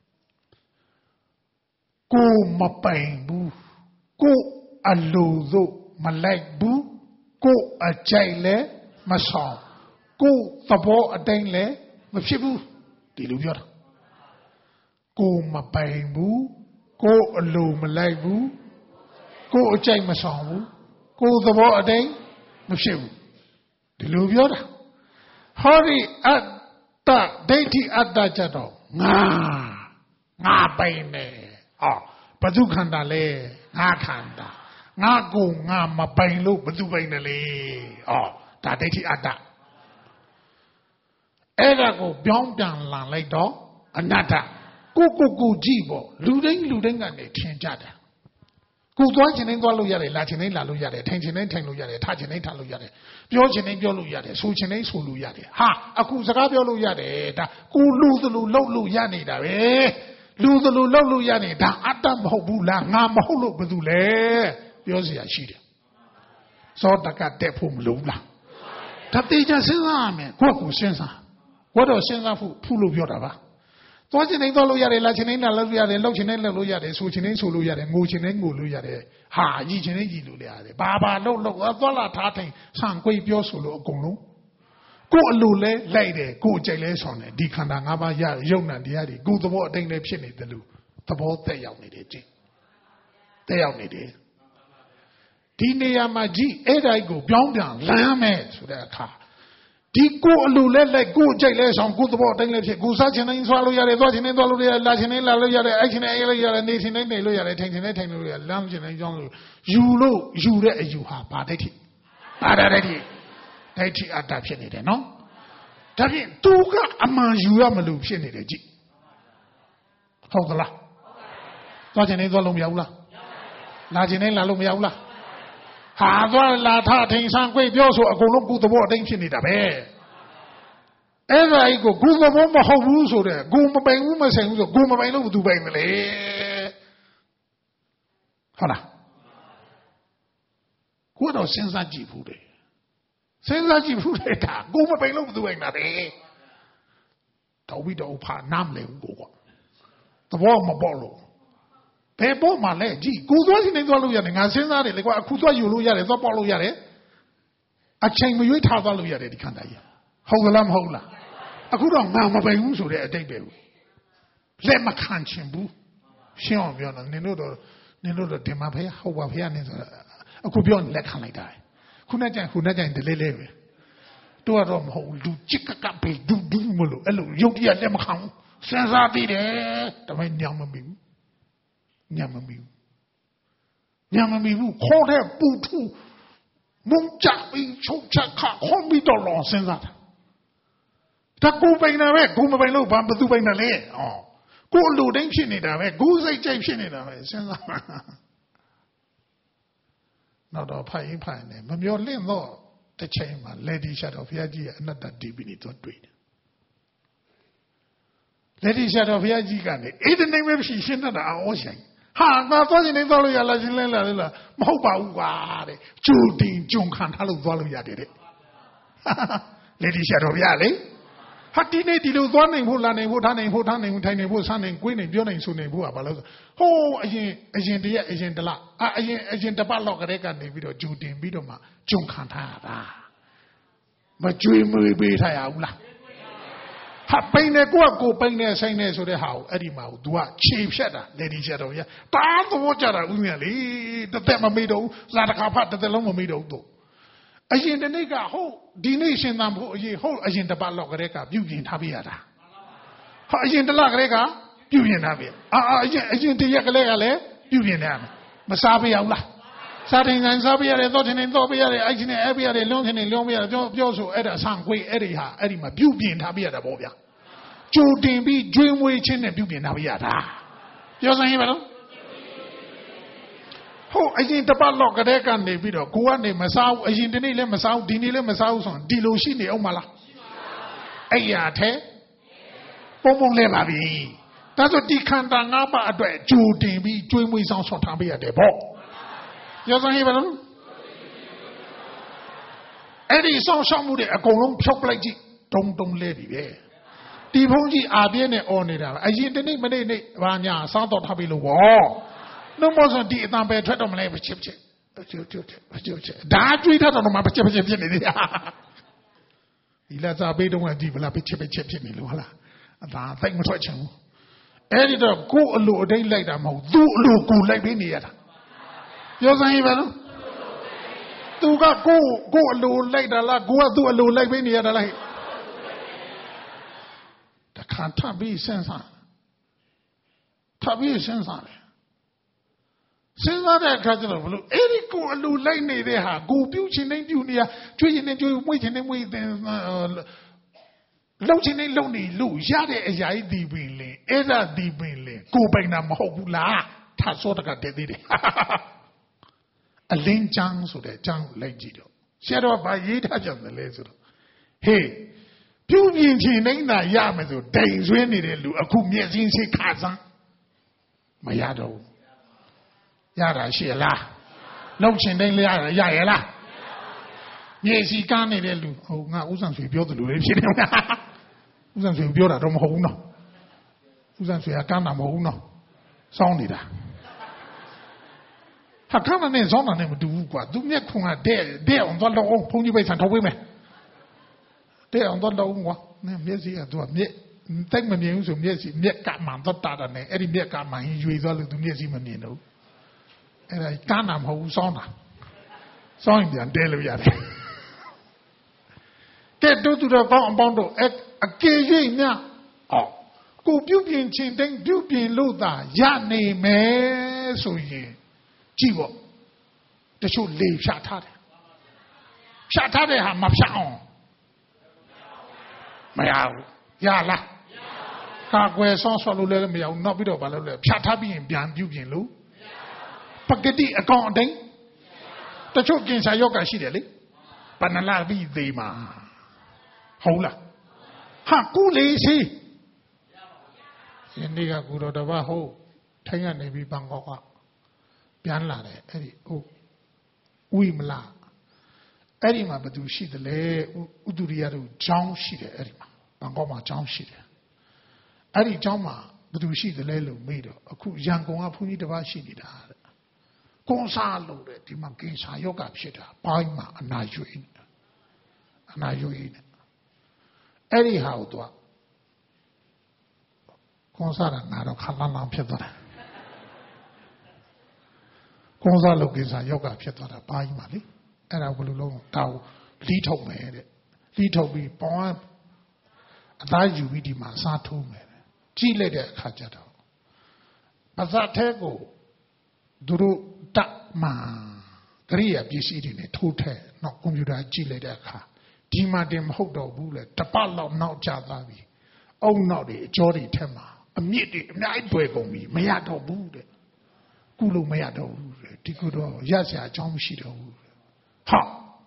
ကိုမပိုင်ဘူးကိုအလိုသို့မလိုက်ဘူးကိုအကြိုက်လည်းမဆောင်ကိုသဘောအတိုင်းလည်းမဖြစ်ဘူးဒီလိုပြောတာကိုမပိုင်ဘူးကိုအလိုမလိုက်ဘူးကိုအကြိုက်မဆောင်ဘူးကိုသဘောအတိုင်းမဖြစ်ဘူးဒီလိုပြောတာဟောဒီအတ္တဒိဋ္ဌိအတ္တကြတော့ငါငါပိုင်နေဟောဘု து ခန္ဓာလဲငါခန္ဓာငါကိုငါမပိုင်လို့ဘု து ပိုင်တယ်လေဟောဒါဒိဋ္ဌိအတ္တအဲ့ဒါကိုပြောင်းပြန်လာလိုက်တော့အနတ္တကိုကိုကိုကြည့်ပေါ့လူတိုင်းလူတိုင်းကနေထင်ကြတာကိုသွားခြင်းတိုင်းသွားလို့ရတယ်လာခြင်းတိုင်းလာလို့ရတယ်ထိုင်ခြင်းတိုင်းထိုင်လို့ရတယ်ထခြင်းတိုင်းထလို့ရတယ်ပြောခြင်းတိုင်းပြောလို့ရတယ်ဆိုခြင်းတိုင်းဆိုလို့ရတယ်ဟာအခုစကားပြောလို့ရတယ်ဒါကိုလူသလိုလှုပ်လို့ရနေတာပဲလူသလိုလှုပ်လို့ရနေတာအတ္တမဟုတ်ဘူးလားငါမဟုတ်လို့ဘာလို့လဲပြောစရာရှိတယ်စောတကတက်ဖို့မလိုလားဒါတေချာစဉ်းစားရမယ်ကိုယ့်ကိုစဉ်းစားကိုတော့စဉ်းစားဖို့ဖူးလို့ပြောတာပါသွားခြင်းတိုင်းသွားလို့ရတယ်လာခြင်းတိုင်းလာလို့ရတယ်လှုပ်ခြင်းတိုင်းလှုပ်လို့ရတယ်ဆိုခြင်းတိုင်းဆိုလို့ရတယ်ငိုခြင်းတိုင်းငိုလို့ရတယ်ဟာရည်ခြင်းတိုင်းရည်လို့ရတယ်ဘာဘာလှုပ်လှုပ်သွားလာထားတိုင်းဆံကွေးပြောဆိုလို့အကုန်လုံးကိုယ်အလိုလဲလိုက်တယ်ကိုယ်ကြိုက်လဲဆောင်တယ်ဒီခန္ဓာ၅ပါးရရုပ်နာတရားတွေကိုယ်သဘောအတိုင်းလဲဖြစ်နေတယ်လို့သဘောသက်ရောက်နေတယ်ကြည့်သက်ရောက်နေတယ်ဒီနေရာမှာကြည့်အဲ့ဒါကိုပြောင်းပြန်လမ်းမယ်ဆိုတဲ့အခါဒီကိုအလိုလဲလိုက်ကိုကြိုက်လဲဆောင်ကိုသဘောအတိုင်းလဲဖြစ်ကိုစားခြင်းတိုင်းသွားလို့ရတယ်သွားခြင်းတိုင်းသွားလို့ရတယ်လာခြင်းတိုင်းလာလို့ရတယ်အိုက်ခြင်းတိုင်းအိုက်လို့ရတယ်နေခြင်းတိုင်းနေလို့ရတယ်ထိုင်ခြင်းတိုင်းထိုင်လို့ရတယ်လမ်းခြင်းတိုင်းကြောင်းလို့ယူလို့ယူတဲ့အယူဟာဘာဒိဋ္ဌိဘာဒိဋ္ဌိဒိဋ္ဌိအတ္တဖြစ်နေတယ်နော်ဒါဖြင့်သူကအမှန်ယူရမလို့ဖြစ်နေတယ်ကြည့်ဟုတ်သလားသွားခြင်းတိုင်းသွားလို့မရဘူးလားလာခြင်းတိုင်းလာလို့မရဘူးလားဟာသွားလာထထိန်ဆန်းကြွေးပြောဆိုအကုန်လုံးကုသဘောအတိုင်းဖြစ်နေတာပဲအဲ့ဒါကြီးကိုကုသဘောမဟုတ်ဘူးဆိုတဲ့ကိုမပိုင်ဘူးမဆိုင်ဘူးဆိုကိုမပိုင်လို့ဘယ်သူပိုင်မလဲဟုတ်လားကိုတော့စဉ်းစားကြည့်ဘူးတယ်စဉ်းစားကြည့်ဘူးတယ်ဒါကိုမပိုင်လို့ဘယ်သူပိုင်မှာလဲတော့ပြီးတော့ဖာနားမလဲဘူးကိုကသဘောမပေါက်လို့ဘယ်ပေါ်မှာလဲကြည့်ကိုသွားစီနေသွားလို့ရတယ်ငါစဉ်းစားတယ်လေကွာအခုသွားယူလို့ရတယ်သွားပေါက်လို့ရတယ်အချိန်မရွေးထားသွားလို့ရတယ်ဒီခန္ဓာကြီးဟုတ်သလားမဟုတ်လားအခုတော့ငါမပိုင်ဘူးဆိုတဲ့အတိတ်ပဲလက်မခံချင်ဘူးရှင်းအောင်ပြောတော့နင်တို့တော့နင်တို့တော့ဒီမှာဖေးဟုတ်ပါဖေးကနေဆိုအခုပြောလက်ခံလိုက်တာခုနကကြိုင်ခုနကကြိုင်တလေးလေးပဲတို့ကတော့မဟုတ်လူချစ်ကကပဲဒူးဒူးမလို့အဲ့လိုရုပ်တရက်လက်မခံဘူးစဉ်းစားပြီးတယ်တမန်ညောင်မပြီးဘူးညမမီဘူးညမမီဘူးခေါ်တဲ့ပူထူမုံကြပြီးချုပ်ချက်ခခေါ်ပြီးတော့လောစဉ်းစားတာဒါကိုပိုင်တာပဲကိုမပိုင်လို့ဘာဘသူပိုင်တယ်လဲဩကိုအလိုတိုင်းဖြစ်နေတာပဲကိုစိတ်ကြိုက်ဖြစ်နေတာပဲစဉ်းစားနောက်တော့ဖိုင်ဖိုင်နေမမျောလင့်တော့တစ်ချိန်မှာလေဒီရှာတော်ဘုရားကြီးရဲ့အနတ္တတီးပြီးနေတော့တွေ့တယ်လေဒီရှာတော်ဘုရားကြီးကနေအဲ့ဒီနေပဲဖြစ်ရှင်းတတ်တာအောဆိုင်ဟာငါသွားခြင်းနေသွားလို့ရလားရှင်းလဲလားလားမဟုတ်ပါဘူးကွာတဲ့ကျူတင်ကြုံခံထားလို့သွားလို့ရတယ်တဲ့လေဒီရှာတော်ဘုရားလေဟဟာဒီနေ့ဒီလိုသွားနိုင်ဖို့လာနိုင်ဖို့ထားနိုင်ဖို့ထားနိုင်ဖို့ထိုင်နိုင်ဖို့စားနိုင်ကိုင်းနိုင်ပြောနိုင်ဆိုနိုင်ဖို့ကဘာလို့ဆိုဟိုးအရင်အရင်တရက်အရင်တလအအရင်အရင်တပတ်လောက်ကလေးကနေပြီးတော့ဂျူတင်ပြီးတော့မှဂျုံခံထားရတာမကြွေမွေပေးထားရဘူးလားဟာပိန်နေကိုကကိုပိန်နေဆိုင်နေဆိုတဲ့ဟာကိုအဲ့ဒီမှာကို तू ကခြေဖြတ်တာလေဒီချက်တော့ရတားတော့ကြတာဦးမြတ်လေတစ်သက်မမေ့တော့ဘူးဇာတခါဖတ်တစ်သက်လုံးမမေ့တော့ဘူးတော့အရင်တနေ့ကဟုတ်ဒီနေ့ရှင်သန်ဖို့အရင်ဟုတ်အရင်တပတ်လောက်ကလေးကပြုပြင်ထားပြရတာဟာအရင်တလကလေးကပြုပြင်ထားပြအာအရင်အရင်တရက်ကလေးကလည်းပြုပြင်နေရမယ်မစားပြရဘူးလားစားတိုင်းတိုင်းစားပြရတယ်တော့တိုင်းတိုင်းတော့ပြရတယ်အဲ့ဒီနဲ့အဲ့ပြရတယ်လုံးတိုင်းတိုင်းလုံးပြရတယ်ပြောပြောဆိုအဲ့ဒါအဆန်ခွေးအဲ့ဒီဟာအဲ့ဒီမှာပြုပြင်ထားပြရတာပေါ့ဗျာကြိုတင်ပြီးကျွေးမွေးခြင်းနဲ့ပြုပြင်ထားပြရတာပြောစမ်းရင်ဘာလို့ဟုတ်အရင်တပတ်လောက်ကလေးကနေပြီးတော့ကိုကနေမစားဘူးအရင်ဒီနေ့လည်းမစားဘူးဒီနေ့လည်းမစားဘူးဆိုရင်ဒီလိုရှိနေအောင်မလားအဲ့ရတဲ့ပုံပုံလဲပါပြီဒါဆိုဒီခန္ဓာ၅ပါးအတွက်ကြိုတင်ပြီးကျွေးမွေးဆောင်ဆောက်ထားပြရတယ်ပေါ့ပြောစမ်းရင်ဘာလို့အဲ့ဒီဆောင်ရှောက်မှုတွေအကုန်လုံးဖြုတ်ပလိုက်ကြည့်တုံတုံလဲပြီပဲဒီဘုန်းကြီးအာပြင်းနဲ့អော်နေတာအရင်တနေ့မနေ့နေ့ဘာညာစားတော့ထားပြီလို့ဗောနှုတ်မဆိုဒီအတန်ပဲထွက်တော့မလဲချစ်ချစ်ချစ်ချစ်ချစ်ချစ်ဒါကြွေးထားတော့မှချစ်ချစ်ဖြစ်နေတယ်ဒီလက်စားပေးတော့ကြည့်ဗလားချစ်ချစ်ဖြစ်နေလို့ဟုတ်လားအသာသိမထွက်ချင်ဘူးအဲ့ဒီတော့ကိုယ်အလိုအတိတ်လိုက်တာမဟုတ်သူ့အလိုကိုလိုက်ပေးနေရတာပြောစမ်းရင်ဘာလို့သူကကိုယ်ကိုယ်အလိုလိုက်တာလားကိုကသူ့အလိုလိုက်ပေးနေရတာလားတခါထပ်ပြီးစဉ်းစားထပ်ပြီးစဉ်းစားတယ်စဉ်းစားတဲ့အခါကျတော့ဘလို့အဲ့ဒီကိုအလိုလိုက်နေတဲ့ဟာကိုပြုတ်ချင်နေပြုတ်နေရကျွေးချင်နေကျွေးမွေးချင်နေမွေးတဲ့လုံချင်နေလုံနေလို့ရတဲ့အရာကြီးဒီပင်လေအဲ့ဒါဒီပင်လေကိုပိုင်တာမဟုတ်ဘူးလားထဆောတကတည်းတည်းအလင်းချမ်းဆိုတဲ့အကြောင်းလိုက်ကြည့်တော့ဆရာတော်ဗာရေးထားကြတယ်လေဆိုတော့ဟေးပြုပြင်ချင်နေတာရမယ်ဆိုဒိန်ဆွေးနေတဲ့လူအခုမျက်စိစိတ်ခါစမ်းမရတော့ဘူးရတာရှိလားလုံချင်တိုင်းရရရရလားမျက်စိကားနေတဲ့လူဟိုငါဥစ္စာဆွေပြောတယ်လို့လည်းဖြစ်နေမှာဥစ္စာဆွေပြောတာတော့မဟုတ်ဘူးနော်ဥစ္စာဆွေကကမ်းတာမဟုတ်ဘူးနော်စောင်းနေတာဟာကမ်းတာနဲ့စောင်းတာနဲ့မတူဘူးကွာသူမျက်ခွန်ကတဲ့တဲ့အောင်တော့လုံးဘုန်းကြီးပိတ်ဆံထုတ်ပေးမယ်တဲ့အောင်တော့လုံးကွာနဲ့မျက်စိကသူကမျက်တိတ်မမြင်ဘူးဆိုမျက်စိမျက်ကမှန်တော့တာတယ်အဲ့ဒီမျက်ကမှန်ရင်ရွေသွားလို့သူမျက်စိမမြင်တော့အဲ့ဒါကမ်းတာမဟုတ်ဘူးစောင်းတာစောင်းရင်ပြန်တဲလို့ရတယ်ကဲတို့သူတော်ကောင်းအပေါင်းတို့အကယ်၍များအော်ကိုပြုပြင်ခြင်းတိုင်းပြုပြင်လို့သာရနိုင်မယ်ဆိုရင်ကြည့်ပေါ့တချို့လေဖြတ်ထားတယ်ဖြတ်ထားတဲ့ဟာမဖြတ်အောင်မရဘူးရလားကာကွယ်ဆောင်းဆော်လို့လည်းမရဘူးနောက်ပြီးတော့ဘာလို့လဲဖြတ်ထားပြီးရင်ပြန်ပြုပြင်လို့ပကတိအကောင်အတိုင်းတချို့ကင်ဆာယောဂရှိတယ်လေပဏလာပြီးသေးမှာဟုတ်လားဟာကူလေးစီယနေ့ကကူတော်တပတ်ဟုတ်ထိုင်းကနေပြီးဘန်ကောက်ကပြန်လာတယ်အဲ့ဒီဟုတ်ဝိမလားအဲ့ဒီမှာဘယ်သူရှိသလဲဥဒုရိယတို့ကျောင်းရှိတယ်အဲ့ဒီမှာဘန်ကောက်မှာကျောင်းရှိတယ်အဲ့ဒီကျောင်းမှာဘယ်သူရှိသလဲလို့မေးတော့အခုရန်ကုန်ကဘုန်းကြီးတစ်ပါးရှိနေတာတဲ့ကွန်ဆာလို့တဲ့ဒီမှာကင်ဆာယောဂဖြစ်တာပိုင်းမှာအနာရွေးနေတာအနာရွေးနေအဲ့ဒီဟာကိုတော့ကွန်ဆာကငါတော့ခလန်းလန်းဖြစ်သွားတယ်ကွန်ဆာလို့ကင်ဆာယောဂဖြစ်သွားတာပိုင်းမှာလေအဲ့ဒါဘယ်လိုလုံးတောက်လီးထုတ်မယ်တဲ့လီးထုတ်ပြီးပေါင်းအသားယူပြီးဒီမှာစားထိုးမယ်ကြည့်လိုက်တဲ့အခါကျတော့ပါဇက်ထဲကိုသူတို့တက်မှာကရိယာပစ္စည်းတွေနဲ့ထိုးထည့်နောက်ကွန်ပျူတာကြည့်လိုက်တဲ့အခါဒီမှာတင်မဟုတ်တော့ဘူးလေတပတ်လောက်နောက်ကျသွားပြီအုံနောက်တွေအကျော်တွေထက်မှာအမြင့်တွေအများကြီးတွေ့ကုန်ပြီမရတော့ဘူးတဲ့ကုလို့မရတော့ဘူးတဲ့ဒီကုတော့ရစရာအကြောင်းမရှိတော့ဘူးဟာ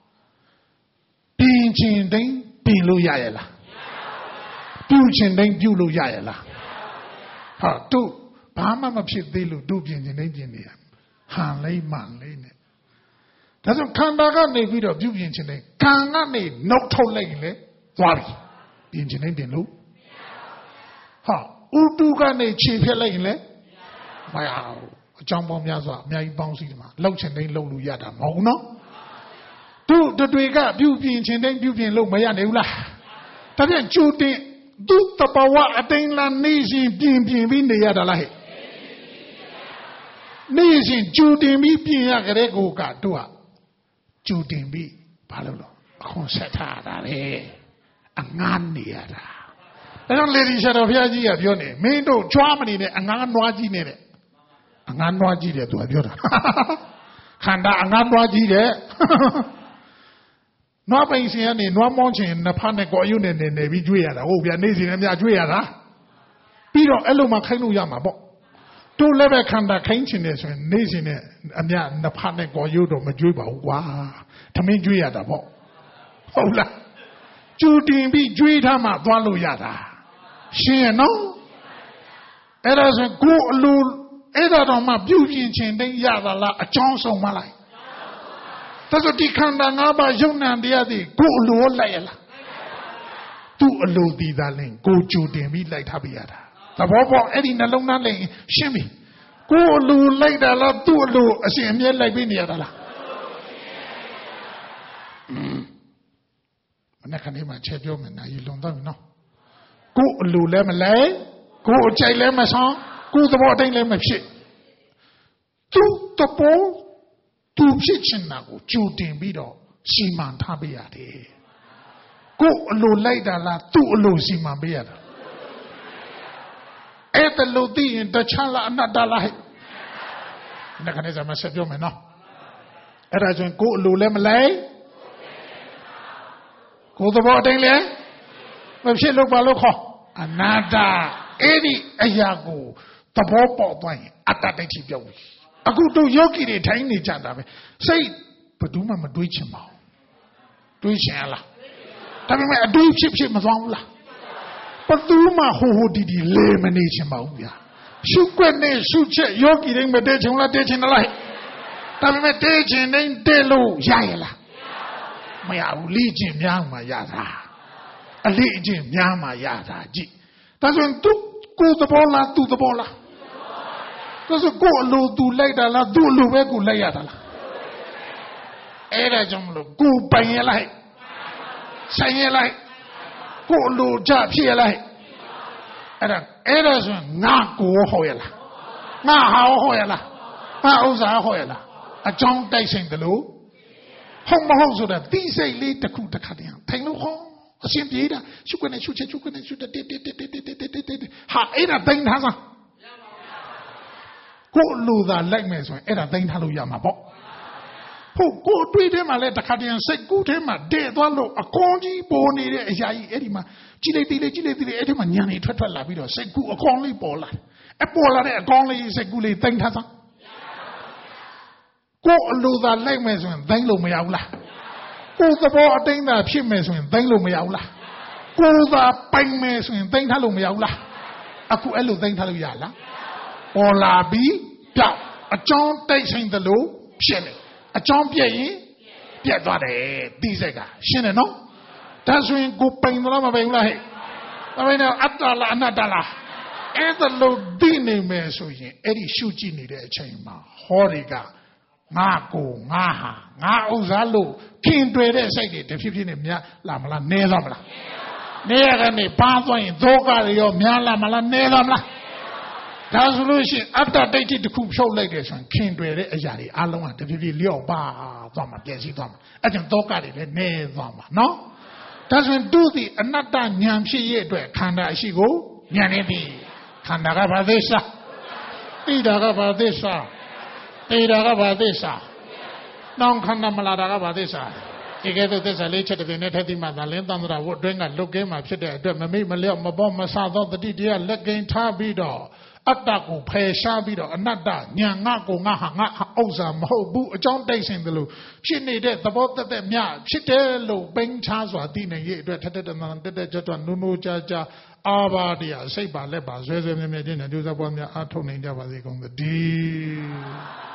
ပြင်ချင်တိုင်းပြင်လို့ရရလားပြုချင်တိုင်းပြုလို့ရရလားဟာတို့ဘာမှမဖြစ်သေးလို့တို့ပြင်ချင်တိုင်းပြင်နေရဟန်လေးမှန်လေးနဲ့ဒါဆိုခန္ဓာကနေပြီးတော့ပြုပြင်ချင်တိုင်းကံကနေနှုတ်ထုတ်လိုက်ရင်လေသွားပြီပြင်ချင်တိုင်းပြင်လို့ဟာဥတုကနေခြေဖြစ်လိုက်ရင်လည်းမရဘူးအကြောင်းပေါင်းများစွာအများကြီးပေါင်းစည်းတယ်မှာလှုပ်ချင်တိုင်းလှုပ်လို့ရတာမဟုတ်ဘူးနော်သူတွေကပြုပြင်ချင်တိုင်းပြုပြင်လို့မရနိုင်ဘူးလားဒါပြန်ကျူတင်သူတပဝအတိုင်းလာနေရှင်ပြင်ပြင်ပြီးနေရတာလားဟဲ့နေရှင်ကျူတင်ပြီးပြင်ရကြတဲ့ကိုကတို့ကကျူတင်ပြီးဘာလို့လဲအခွန်ဆက်ထားတာပဲအငားနေရတာဒါကြောင့်လေဒီဆရာတော်ဘုရားကြီးကပြောနေမင်းတို့ကြွားမနေနဲ့အငားနွားကြီးနေတဲ့အငားနွားကြီးတယ်သူကပြောတာခန္ဓာအငားနွားကြီးတဲ့နွားပိန်ရှင်ကနေနွားမောင်းချင်နှစ်ဖက်နဲ့ကိုအယုနဲ့နေနေပြီးကျွေးရတာဟုတ်ဗျာနေစီနဲ့များကျွေးရတာပြီးတော့အဲ့လိုမှခိုင်းလို့ရမှာပေါ့တို့လည်းပဲခန္ဓာခိုင်းချင်တယ်ဆိုရင်နေစီနဲ့အများနှစ်ဖက်နဲ့ကိုအယုတော့မကျွေးပါဘူးကွာသမင်းကျွေးရတာပေါ့ဟုတ်လားကျူတင်ပြီးကျွေးထားမှသွားလို့ရတာရှင်းရနော်အဲ့ဒါဆိုကိုအလိုအဲ့ဒါတော့မှပြုပြင်ခြင်းတိုင်းရတာလားအကြောင်းဆုံးမလိုက်ဒါဆိုဒီခန္ဓာ၅ပါးယုံနံတရားတွေကိုအလိုလိုက်ရလားသူ့အလိုတည်သားလင်းကိုကြိုတင်ပြီးလိုက်ထားပြရတာသဘောပေါက်အဲ့ဒီနှလုံးသားလင်းရှင်းပြီကိုအလိုလိုက်တာလားသူ့အလိုအရှင်အမြဲလိုက်ပြီးနေရတာလားမနေ့ကနေမှချက်ပြောမယ်နာရီလွန်သွားပြီနော်ကိုအလိုလည်းမလဲကိုအကြိုက်လည်းမဆောင်ကိုသဘောတိုင်းလည်းမဖြစ်သူတပေါ်သူဖြစ်ချင်တာကိုကြိုတင်ပြီးတော့စီမံထားပေးရတယ်ကိုအလိုလိုက်တာလားသူ့အလိုစီမံပေးရတာအဲ့ဒါလို့သိရင်တခြားလားအနတ္တလားဟဲ့မနေ့ကနေမှဆက်ပြောမယ်နော်အဲ့ဒါဆိုရင်ကိုအလိုလည်းမလဲကိုသဘောတိုင်းလည်းမဖြစ်လို့ပါလို့ခေါ်အနာတ္တအဲ့ဒီအရာကိုသဘောပေါက်သွားရင်အတ္တဒိဋ္ဌိပြောက်ပြီအခုတို့ယောဂီတွေထိုင်နေကြတာပဲစိတ်ဘယ်သူမှမတွေးချင်ပါဘူးတွေးချင်ရလားဒါပေမဲ့အတွေးဖြစ်ဖြစ်မသွားဘူးလားဘယ်သူမှဟိုဟိုဒီဒီလဲမနေချင်ပါဘူးဗျာရှုွက်နဲ့ရှုချက်ယောဂီတွေမတဲချင်လားတဲချင်လားဒါပေမဲ့တဲချင်တိုင်းတဲလို့ရရလားမရဘူးလေ့ကျင့်များမှရတာအလေ့အကျင့်များမှရတာကြည့်ဒါဆိုရင်သူကိုယ်သဘောလားသူသဘောလားဒါဆိုကိုယ်အလိုသူလိုက်တာလားသူ့အလိုပဲကိုလိုက်ရတာလားအဲ့ဒါကြောင့်မလို့ကိုယ်ပိုင်ရလိုက်ဆိုင်ရလိုက်ကိုယ်အလိုကြဖြစ်ရလိုက်အဲ့ဒါအဲ့ဒါဆိုရင်ငါကိုဟောရလားငါဟာဟောရလားငါဥစ္စာဟောရလားအကြောင်းတိုက်ဆိုင်တယ်လို့ဟုတ်မဟုတ်ဆိုတာသိစိတ်လေးတစ်ခုတစ်ခါတည်းထိုင်လို့ဟောအရှင်ပြေးတာရှုခွနဲ့ရှုချက်ရှုခွနဲ့ရှုတဲ့တက်တက်တက်တက်တက်တက်တက်ဟာအဲ့ဒါသိမ်းထားစမ်းကိုလူသာလိုက်မယ်ဆိုရင်အဲ့ဒါသိမ်းထားလို့ရမှာပေါ့ဟုတ်ကိုတွေးထဲမှာလဲတစ်ခါတည်းစိတ်ကူးထဲမှာတဲ့သွားလို့အကောင်းကြီးပေါ်နေတဲ့အရာကြီးအဲ့ဒီမှာကြည်လိုက်တီးလိုက်ကြည်လိုက်တီးလိုက်အဲ့ဒီမှာညံနေထွက်ထွက်လာပြီးတော့စိတ်ကူးအကောင်းလေးပေါ်လာအပေါ်လာတဲ့အကောင်းလေးစိတ်ကူးလေးသိမ်းထားစမ်းကိုအလိုသာလိုက်မယ်ဆိုရင်သိမ်းလို့မရဘူးလားကိုသဘောအတိုင်းသာဖြစ်မယ်ဆိုရင်သိမ်းလို့မရဘူးလားကိုသာပိုင်မယ်ဆိုရင်သိမ်းထားလို့မရဘူးလားအခုအဲ့လိုသိမ်းထားလို့ရလားပေါ်လာပြီးပြောက်အကြောင်းတိုက်ဆိုင်သလိုဖြစ်နေအကြောင်းပြည့်ရင်ပြတ်သွားတယ်သိစိတ်ကရှင်းတယ်နော်ဒါဆိုရင်ကိုပိုင်သလားမပိုင်ဘူးလားဟဲ့မပိုင်တော့အတ္တလားအနတ္တလားအဲ့ဒါလို့သိနေမယ်ဆိုရင်အဲ့ဒီရှုကြည့်နေတဲ့အချိန်မှာဟောတွေကငါကိုငါဟာငါဥစ္စာလို့ခင်တွေ့တဲ့စိတ်တွေတဖြည်းဖြည်းနဲ့များလာမလားနဲသွားမလားနဲရကနေပါသွားရင်ဒုက္ခတွေရောများလာမလားနဲသွားမလားဒါဆိုလို့ရှိရင်အတ္တဒိဋ္ဌိတစ်ခုဖြုတ်လိုက်တယ်ဆိုရင်ခင်တွေ့တဲ့အရာတွေအလုံးကတဖြည်းဖြည်းလျော့ပါသွားမှာပြည့်စည်သွားမှာအဲ့ကြောင့်ဒုက္ခတွေလည်းနဲသွားမှာနော်ဒါဆိုရင်သူ့ဒီအနတ္တဉာဏ်ဖြစ်ရဲ့အတွက်ခန္ဓာအရှိကိုဉာဏ်နဲ့ပြီးခန္ဓာကဘာသစ္စာသိတာကဘာသစ္စာသိတာကဘာသစ္စာနောင်ခန္ဓာမလာတာကဘာသစ္စာဒီကဲသို့သစ္စာလေးချက်တစ်နဲ့ထက်တိမှသာလင်းသံသရာဝတ်တွင်းကလွတ်ကင်းမှာဖြစ်တဲ့အတွက်မမိတ်မလျော့မပေါ်မဆသောတတိတရားလက်ကင်ထားပြီးတော့အတ္တကိုဖယ်ရှားပြီးတော့အနတ္တညာငါကိုငါဟာငါဥစ္စာမဟုတ်ဘူးအကြောင်းတိုက်ဆိုင်တယ်လို့ဖြစ်နေတဲ့သဘောတသက်မြဖြစ်တယ်လို့ပိန်းချစွာသိနိုင်ရဲ့အတွက်ထက်တဲ့တန်တက်တဲ့ကြွနုနုကြာကြာအာဘာတရားစိတ်ပါလက်ပါဆွဲဆွဲမြဲမြဲချင်းနဲ့ကြိုးစားပွားများအားထုတ်နိုင်ကြပါစေကုန်သတည်း